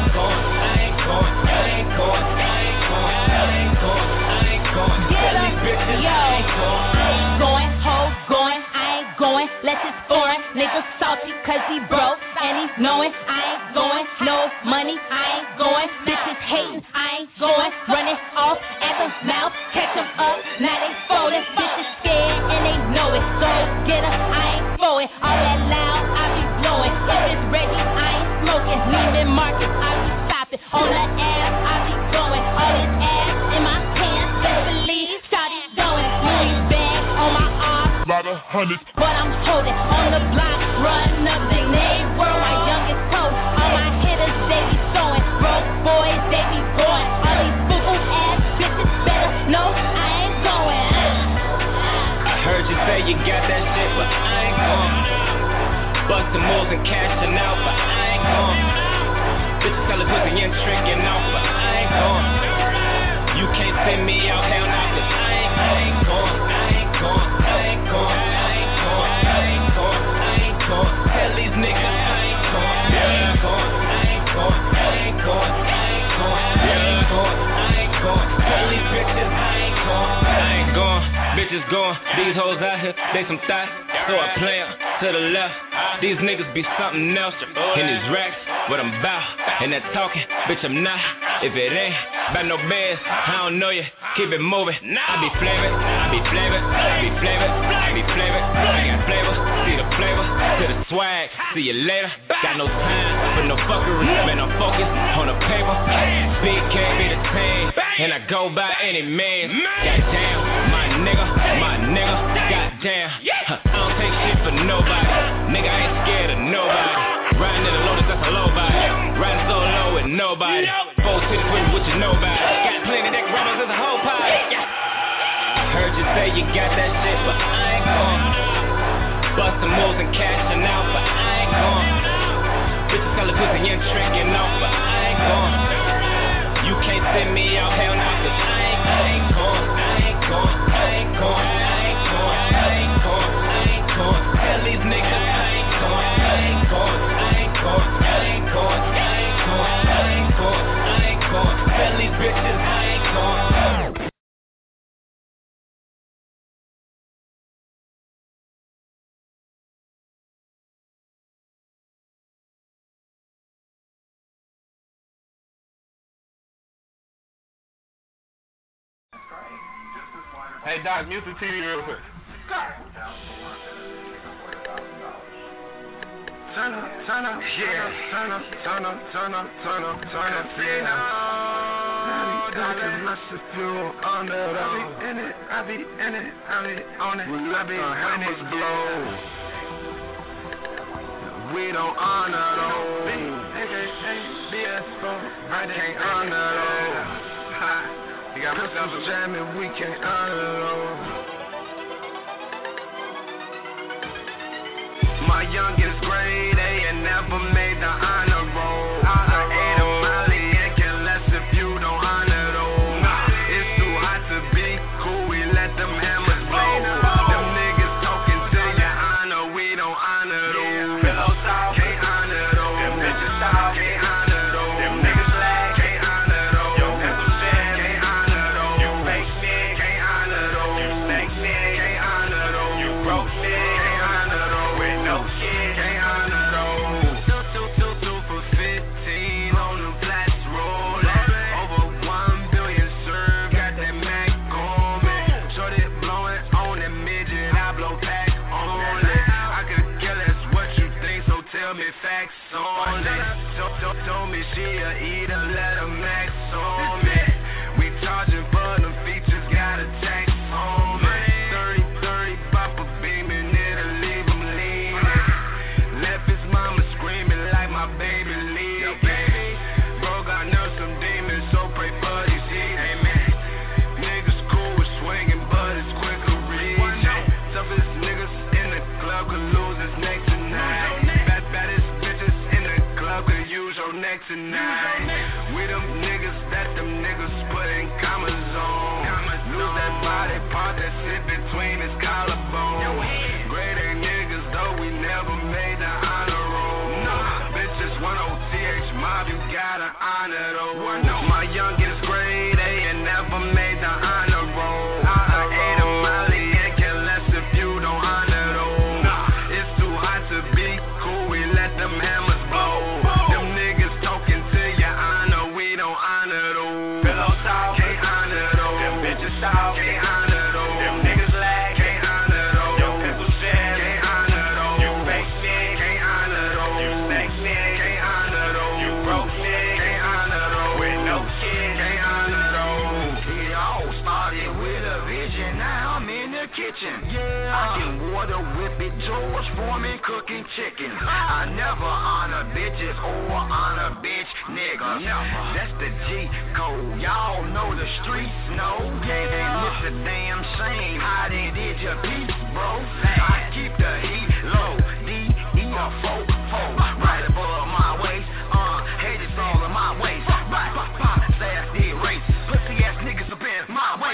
Tell these bitches I ain't going.
I ain't going, hoes going, I ain't going. Less is foreign, nigga salty cause he broke and he's knowing I ain't going. No money, I ain't going. Bitches hating, I ain't going. Running off at the mouth, catch them up, now they folding. Bitches scared and they know it, so get her, I ain't for it. All that loud, I be blowing. If it's ready, I ain't smoking. Neiman Marcus, I be stopping. On the ass, I be going. All this ass in my pants, best believe, started going. Louis bag on my arm,
lot of hundreds,
but I'm holding on the block, run up the neighbor, my youngest coach. All my hitters, they be throwing. Broke boys, they be going. All these boo-boo ass bitches better know I ain't going.
I heard you say you got that shit, but I ain't going. Bust some moves and cashing out, but I ain't going. Bitches call it pussy and tricking off, but I ain't going. You can't send me out, hell no, cause I ain't going. Tell these niggas I ain't going. Tell these bitches I ain't going. Bitches going, these hoes out here, they some thighs. So I play 'em to the left. These niggas be something else. In these racks, what I'm about. And that talking, bitch I'm not. If it ain't about no bands, I don't know you. Keep it moving. I be flavored. I got flavor. See the flavor to the swag. See you later. Got no time for no fuckery. Man, I'm focused on the paper. Big can't be the same. And I go by any man. Goddamn, my nigga. Goddamn, I don't take shit for nobody. Nigga, I ain't scared of nobody. Riding in the Lotus, that's a low body. Riding so low with nobody. 4 cities with you nobody. Got plenty deck runners, there's a whole party. I heard you say you got that shit, but I ain't going. Bust some moves and cashing out, but I ain't going. Bitches call it pussy and tricking off, but I ain't going. You can't send me out, hell no, cause I ain't going. Tell these niggas I ain't going. Tell these bitches I ain't going.
Hey Doc, mute the TV real quick.
Turn up, yeah. Turn up, see now. Doc is my fuel on the road. I be in it, on it. I be when it blows. We don't honor those. BS4, I can't honor those. You got myself jamming, we can't honor those. My youngest grade A and never made the honor roll. I ate a Molly and care less if you don't honor those. It's too hot to be cool, we let them hammers blow. Them niggas talking to your honor, we don't honor those. Can't honor those. Can't honor those. Them niggas lag. Can't honor those. Can't honor those. You fake nigga. Can't honor those. You snake nigga. Can't honor those. You broke nigga. Told me she'll eat a letter max on me. We charging for them features, got a tax on me. 30, pop a beam and it'll leave them lean.
tonight. We them niggas that them niggas put in commas on. Lose that body part that sit between his collarbone. Great A niggas though we never made the honor roll. Bitches 10TH mob, you gotta honor though. My youngest grade A and never made the honor roll. I ate a Molly and care less if you don't honor though. It's too hot to be cool, we let them hammers blow. Them niggas talking to your honor, we don't honor though. Pillow talk, can't honor though. Them bitches talk, can't honor though. Them niggas lag, can't honor though. Your pistol shell, can't honor though. You fake shit, can't honor though. You sex shit, can't honor though. You broke shit, can't honor though. With no shit, can't honor though. It all started with a vision, now I'm in the kitchen. Yeah, I can water whip it, George Foreman cooking chicken. I never honor bitches or honor bitch niggas. That's the G code, y'all know the streets know. And it's a damn shame how they did your piece, bro. I keep the heat low, D-E-O-4, right above my waist. Haters all in my waist. Sass did race, pussy ass niggas up in my way.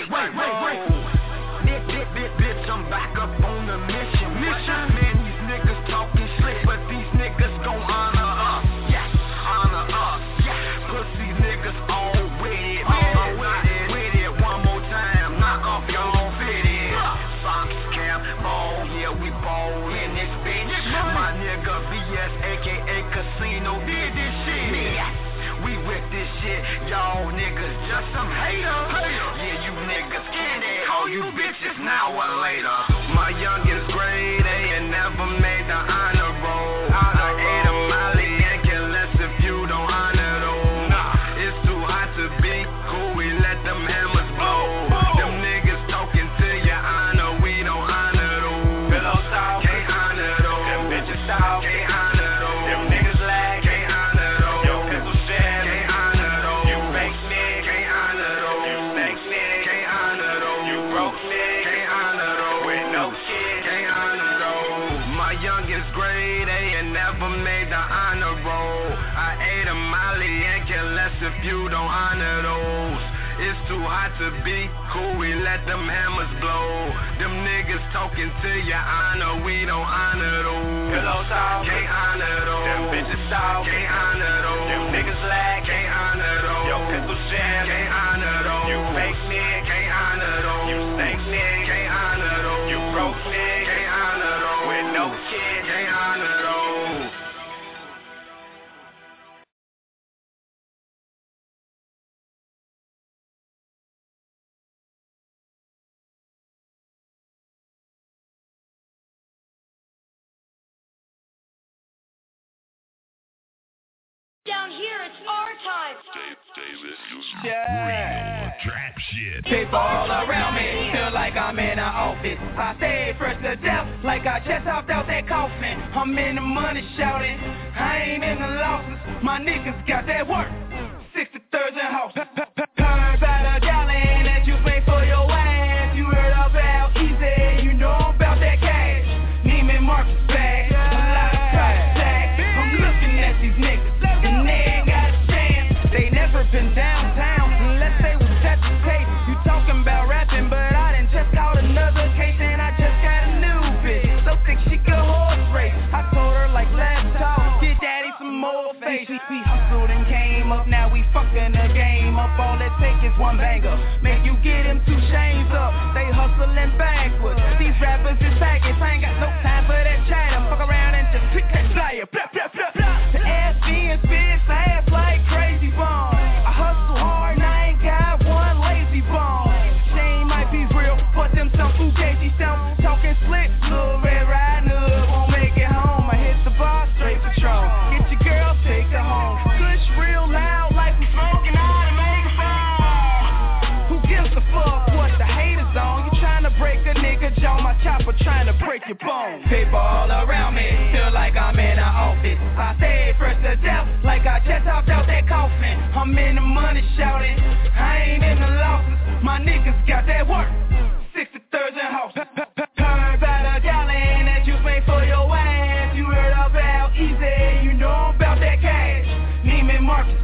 Bitch, I'm back up on the mission. Man, these niggas talking slick, but these niggas gon' honor us. Yes, honor us. Yes, pussy niggas all with it. With it. One more time, knock off y'all fitted. Socks, cap, ball, yeah, we ball in this bitch. My nigga VS, aka Casino, did this shit. We with this shit, y'all niggas just some haters. Yeah, you niggas candy, all you bitches now or later. My youngest grade A and never made the honor roll. I ate a Molly and care less if you don't honor though. It's too hot to be cool, we let them hammers blow. Them niggas talking to your honor, we don't honor though. Pillow talk, can't honor though. Them bitches talk, can't honor though. Them niggas lag, can't honor though. Your pistol shell, can't honor though. You fake shit, can't honor though. You sex shit, can't honor though. You broke shit, can't honor though. With no shit, can't honor though. My youngest grade A and never made the honor roll. I ate a Molly and care less if you don't honor those. It's too hot to be cool, we let them hammers blow. Them niggas talking to your honor, we don't honor those. Pillow talk, can't honor those. Them bitches talk, can't honor those. Them niggas lag, can't honor those. Your pistol shell, can't honor those. You fake shit, can't honor those. You sex shit, can't honor those. You broke shit, can't honor those. With no shit, can't honor those.
Down here, it's our time.
Yeah. Trap shit.
People all around me, feel like I'm in an office. I stay fresh to death, like I just hopped out that coffin. I'm in the money shouting, I ain't in the losses. My niggas got that work, 63rd and house. Turn about a gallon that you pay for your ass. You heard about Easy, you know about that cash. Neiman Marcus bag, a lot of price tag. I'm looking at these niggas, and they ain't got a chance. They never been downtown, unless they was at the tape. You talking about rapping, but I done just caught another case, and I just got a new bitch. So thick she could horse race. I told her like laptop, get daddy some more face. We hustled and came up, now we fucking the game up. All it take is one banger, make you get him 2 chains up. They hustling backwards, these rappers is faggots. I ain't got no time for that chatter. Fuck around and just pick that flyer. Blah, blah, blah, blah. The ass being spit fast like crazy bomb. I hustle hard and I ain't got one lazy bomb. Shane might be real, but them some fugazi sound talking slick. Little red riding up, won't make it home. I hit the bar, straight Patron. Get your girl, take her home. Push real loud like we smoking out and make a bomb. Who gives a fuck what the haters on? You tryna break a nigga jaw, my chopper tryna break your bone. People all around me, feel like I'm in an office. I stay fresh to death, like I just hopped out that coffin. I'm in the money shouting, I ain't in the losses. My niggas got that work, 63rd and house. Turn about a gallon that you pay for your ass. You heard about Easy, you know about that cash. Neiman Marcus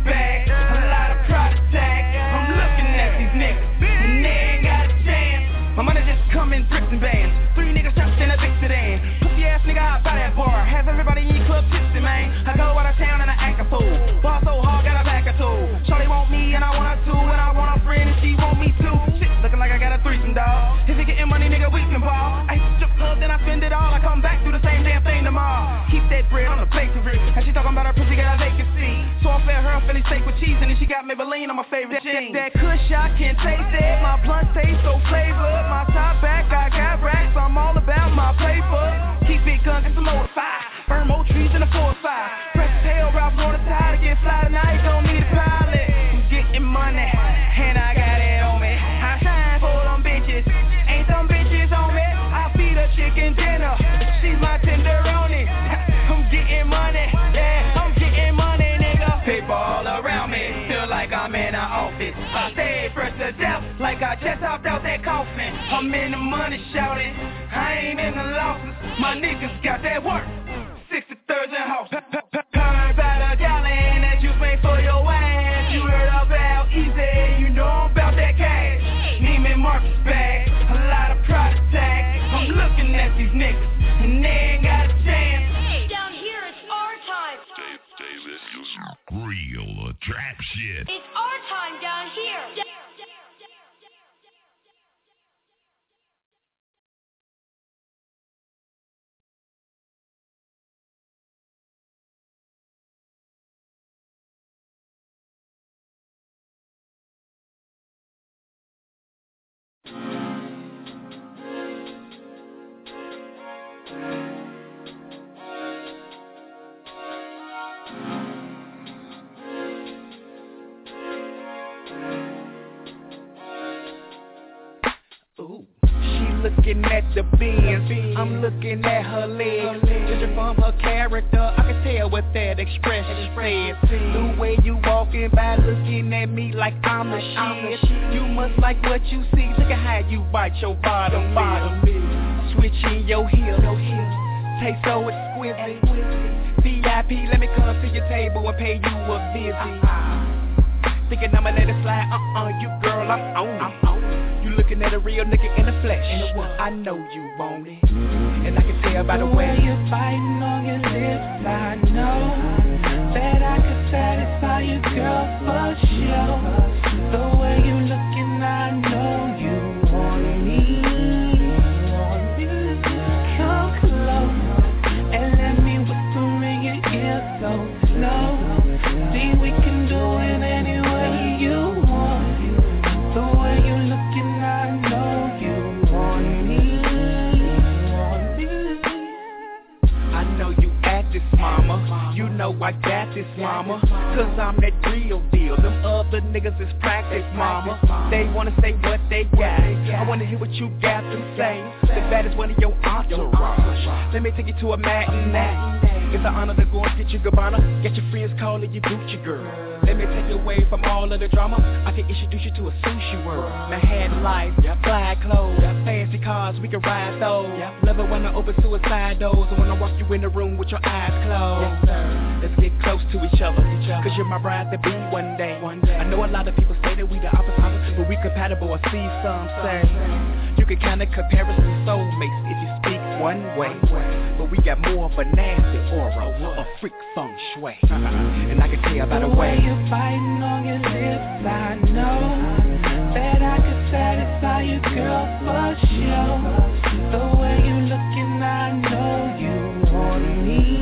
something about her pussy got a vacancy. So I fed her a Philly steak with cheese, and then she got Maybelline on my favorite jeans. That kush I can taste it, my blunt taste so flavored. My top back, I got racks, I'm all about my paper. Keep it guns, it's a motor fire. Burn more trees than a 4-5. Press tail, Ralph on the tide to get fly tonight, don't need a pilot. I'm getting money, and I got it on me. I shine for them bitches, ain't them bitches on me. I feed her chicken dinner, she's my tenderoni. I'm getting money, yeah, I'm getting money, nigga. People all around me, feel like I'm in an office. I stay fresh to death, like I just hopped out that coffin. I'm in the money shouting, I ain't in the losses. My niggas got that work, 63rd and house. Heard about a gallon that you pay for your ass. You heard about Easy, you know I'm about that cash. Neiman Marcus bag, a lot of product tags. I'm looking at these niggas, and they ain't got a chance.
Down here, it's our time.
Real trap shit.
It's our time down here.
Looking at the Benz, I'm looking at her legs. Judging from her character, I can tell what that expression says. The way you walking by, looking at me like I'm the shit. You must like what you see. Look at how you bite your bottom lip. Switching your hips, taste so exquisite. VIP, let me come to your table and pay you a visit. Thinking I'ma let it slide? You girl, I'm on it. You looking at a real nigga in the flesh. I know you want it, and I can tell by the way
you're biting on your lips. I know that I could satisfy you, girl, for sure. The way you looking, I know you want me. Come close and let me whisper in your ear so slow. See, we can do it any way you want. The way you looking, I know you want me.
I know you at this, mama. You know I got this, mama. Cause I'm that real deal. Them other niggas is practice, mama. They wanna say what they got. I wanna hear what you got to say. The baddest one of your entourage. Let me take you to a matinee. It's an honor to go and get you Gabbana. Get your friends calling you Gucci girl. Let me take you away from all of the drama. I can introduce you to a sushi world. Manhattan life, fly clothes, fancy cars, we can ride those. Love it when I open suicide doors, and when I walk you in the room with your eyes closed. Let's get close to each other, cause you're my bride to be one day. I know a lot of people say that we the opposite, but we compatible. I see some say you can kinda compare us to soulmates if you speak one way, but we got more of a nasty aura, a freak feng shui, and I can tell by the way
you're biting on your lips. I know that I could satisfy you, girl, for sure. The way you looking, I know you want me.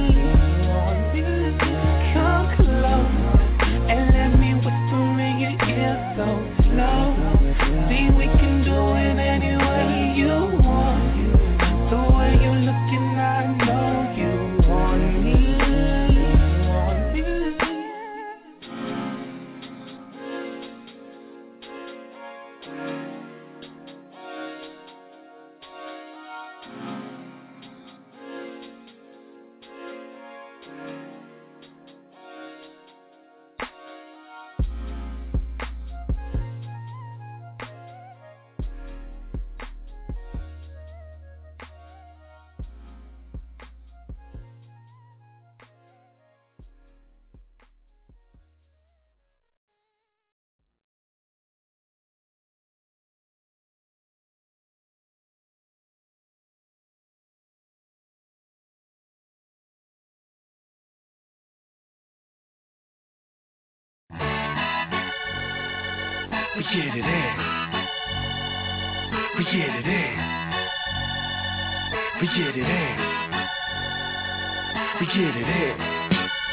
Come close and let me whisper in your ear so slow. See, we can do it any way you want. The way you looking, I know you want me.
We get it in. We get it in. We get it in. We get it in.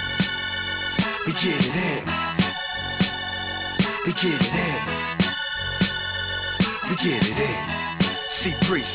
We get it in. We get it in. We get it in. See Priest.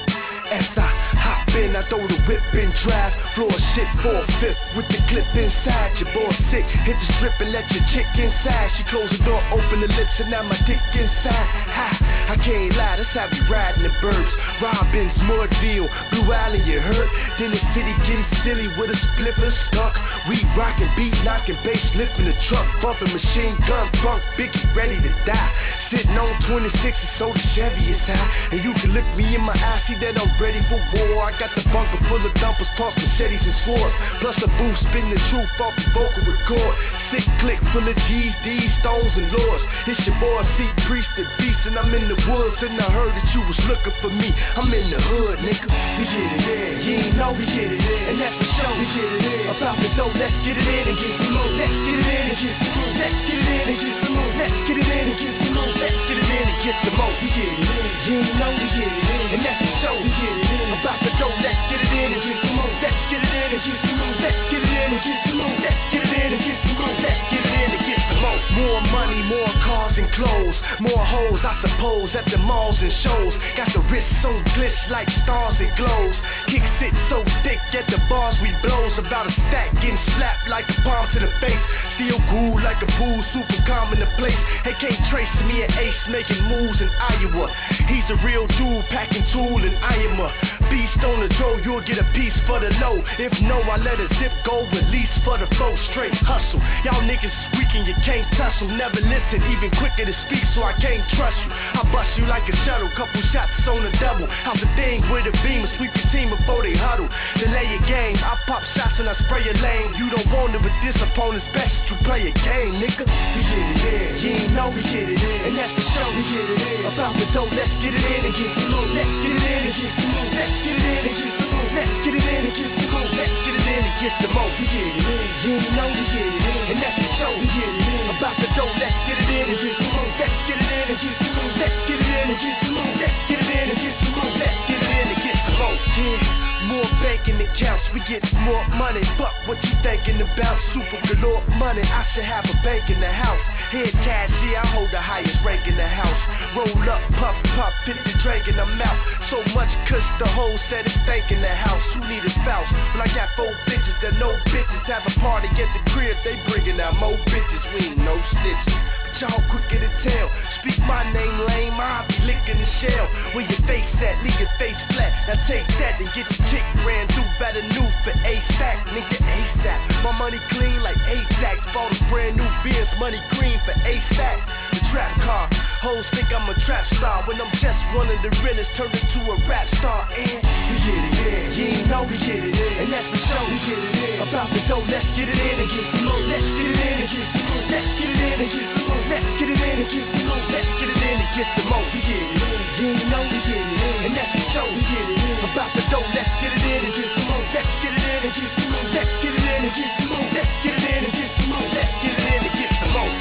As I hop in, I throw the whip and drive. Floor shit 4/5 with the clip inside. Your boy sick, hit the strip and let your chick inside. She close the door, open the lips, and now my dick inside. Ha, I can't lie, that's how we riding the birds. Robbins, more deal, Blue Island, you hurt. Then the city getting silly with a spliffer stuck. We rockin', beat knockin', bass lifting the truck, bumpin' machine gun funk, Biggie ready to die. Sitting on 26 so the Chevy is high. And you can look me in my eyes, see that I'm ready for war. I got the bunker full of dumpers, toss machetes and swords. Plus a boost, spin the truth off the vocal record. Sick click full of G's, D's, stones and lords. It's your boy C Priest the Beast, and I'm in the woods. And I heard that you was looking for me. I'm in the hood, nigga. We get it in. You ain't know we get it in. And that's the show. We get it in. About the dough, let's get it in and get some more. Let's get it in and get some more. Let's get it in and get some more. Let's get it in and get some more. Let's get it in and get some more. We get it in. You ain't know we get it in. And that's the show. We get it in. About the dough, let's get it in and get some more. Let's get it in and get some more. Let's get it in and get some more. Let's get it in and get some more. Let's get it in and get some more. More money, more cars and clothes, more hoes, I suppose, at the malls and shows. Got the wrist so glitch like stars and glows. Kick sit so thick at the bars we blows. About a stack getting slapped like a palm to the face. Still cool like a pool, super calm in the place. Hey, can't trace me an ace making moves in Iowa. He's a real dude, packing tool and I am a beast on the road. You'll get a piece for the low. If no, I let a zip go, release for the foe. Straight hustle. Y'all niggas is weak and you can't tussle. Never listen, even quicker to speak, so I can't trust you. I bust you like a shuttle, couple shots on the double. How's the thing with a beam and sweep your team before they huddle? Delay your game, I pop shots and I spray your lane. You don't want it, but this opponent's best to play a game, nigga. We get it in, you ain't know we get it in. And that's the show, we get it in. About the dough, let's get it in and get some more. Let's get it in and get some more. Let's get it in and get some more. Let's get it in and get some more. Let's get it in and get some more. We get it in, you ain't know we get it in. And that's the show, we get it in. About the dough, let's get it in and get some more. Let's get it in and get some more. Let's get it in and get some more. Let's get it in and get some more. Let's get it in and get some more. Yeah, more banking accounts, we get more money. Fuck what you thinking about, super galore money. I should have a bank in the house. Head cash, yeah, I hold the highest rank in the house. Roll up, puff, puff, 50 drink and I'm out. So much cuss, the whole set is stank in the house. Who need a spouse? Well, I got 4 bitches that no bitches. Have a party at the crib, they bringing out more bitches. We ain't no snitches. Y'all quicker to tell. Speak my name, lame, I'll be licking the shell. Where your face at, leave your face flat. Now take that and get your chick ran through better new for ASAP, nigga ASAP. My money clean like ASAC. Bought a brand new Benz, money green for ASAP. The trap car, hoes think I'm a trap star. When I'm just one of the realest, turned into a rap star. And we get it in, you ain't know we get it in. And that's the show, we get it in. About the dough, let's get it in and get some more. Let's get it in and get some more. Let's get it in and get some more. Let's get it in and get some more. Let's get it in and get some more. We get it in, you ain't know we get it in. And that's the show, we get it in. About the dough, let's get it in and get some more. Let's get it in and get some more. Let's get it in and get some more. Let's get it in and get some more. Let's get it in and get some more.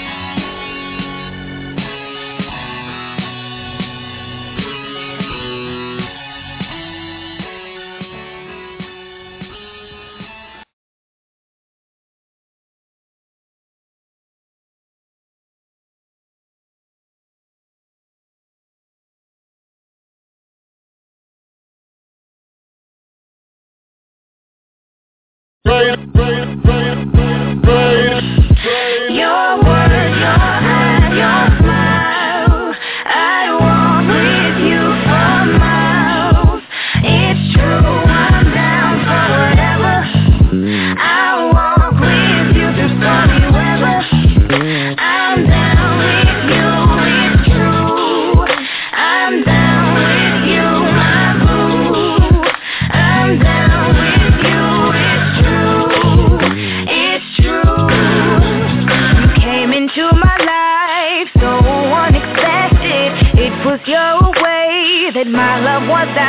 Your words, your eyes, your smile. I walk with you for miles. It's true, I'm down for whatever. I walk with you through stormy weather. I'm down with you, it's true. I'm down with you, my boo. I'm down with you, it's true. It's true. You came into my life so unexpected. It was your way that my love was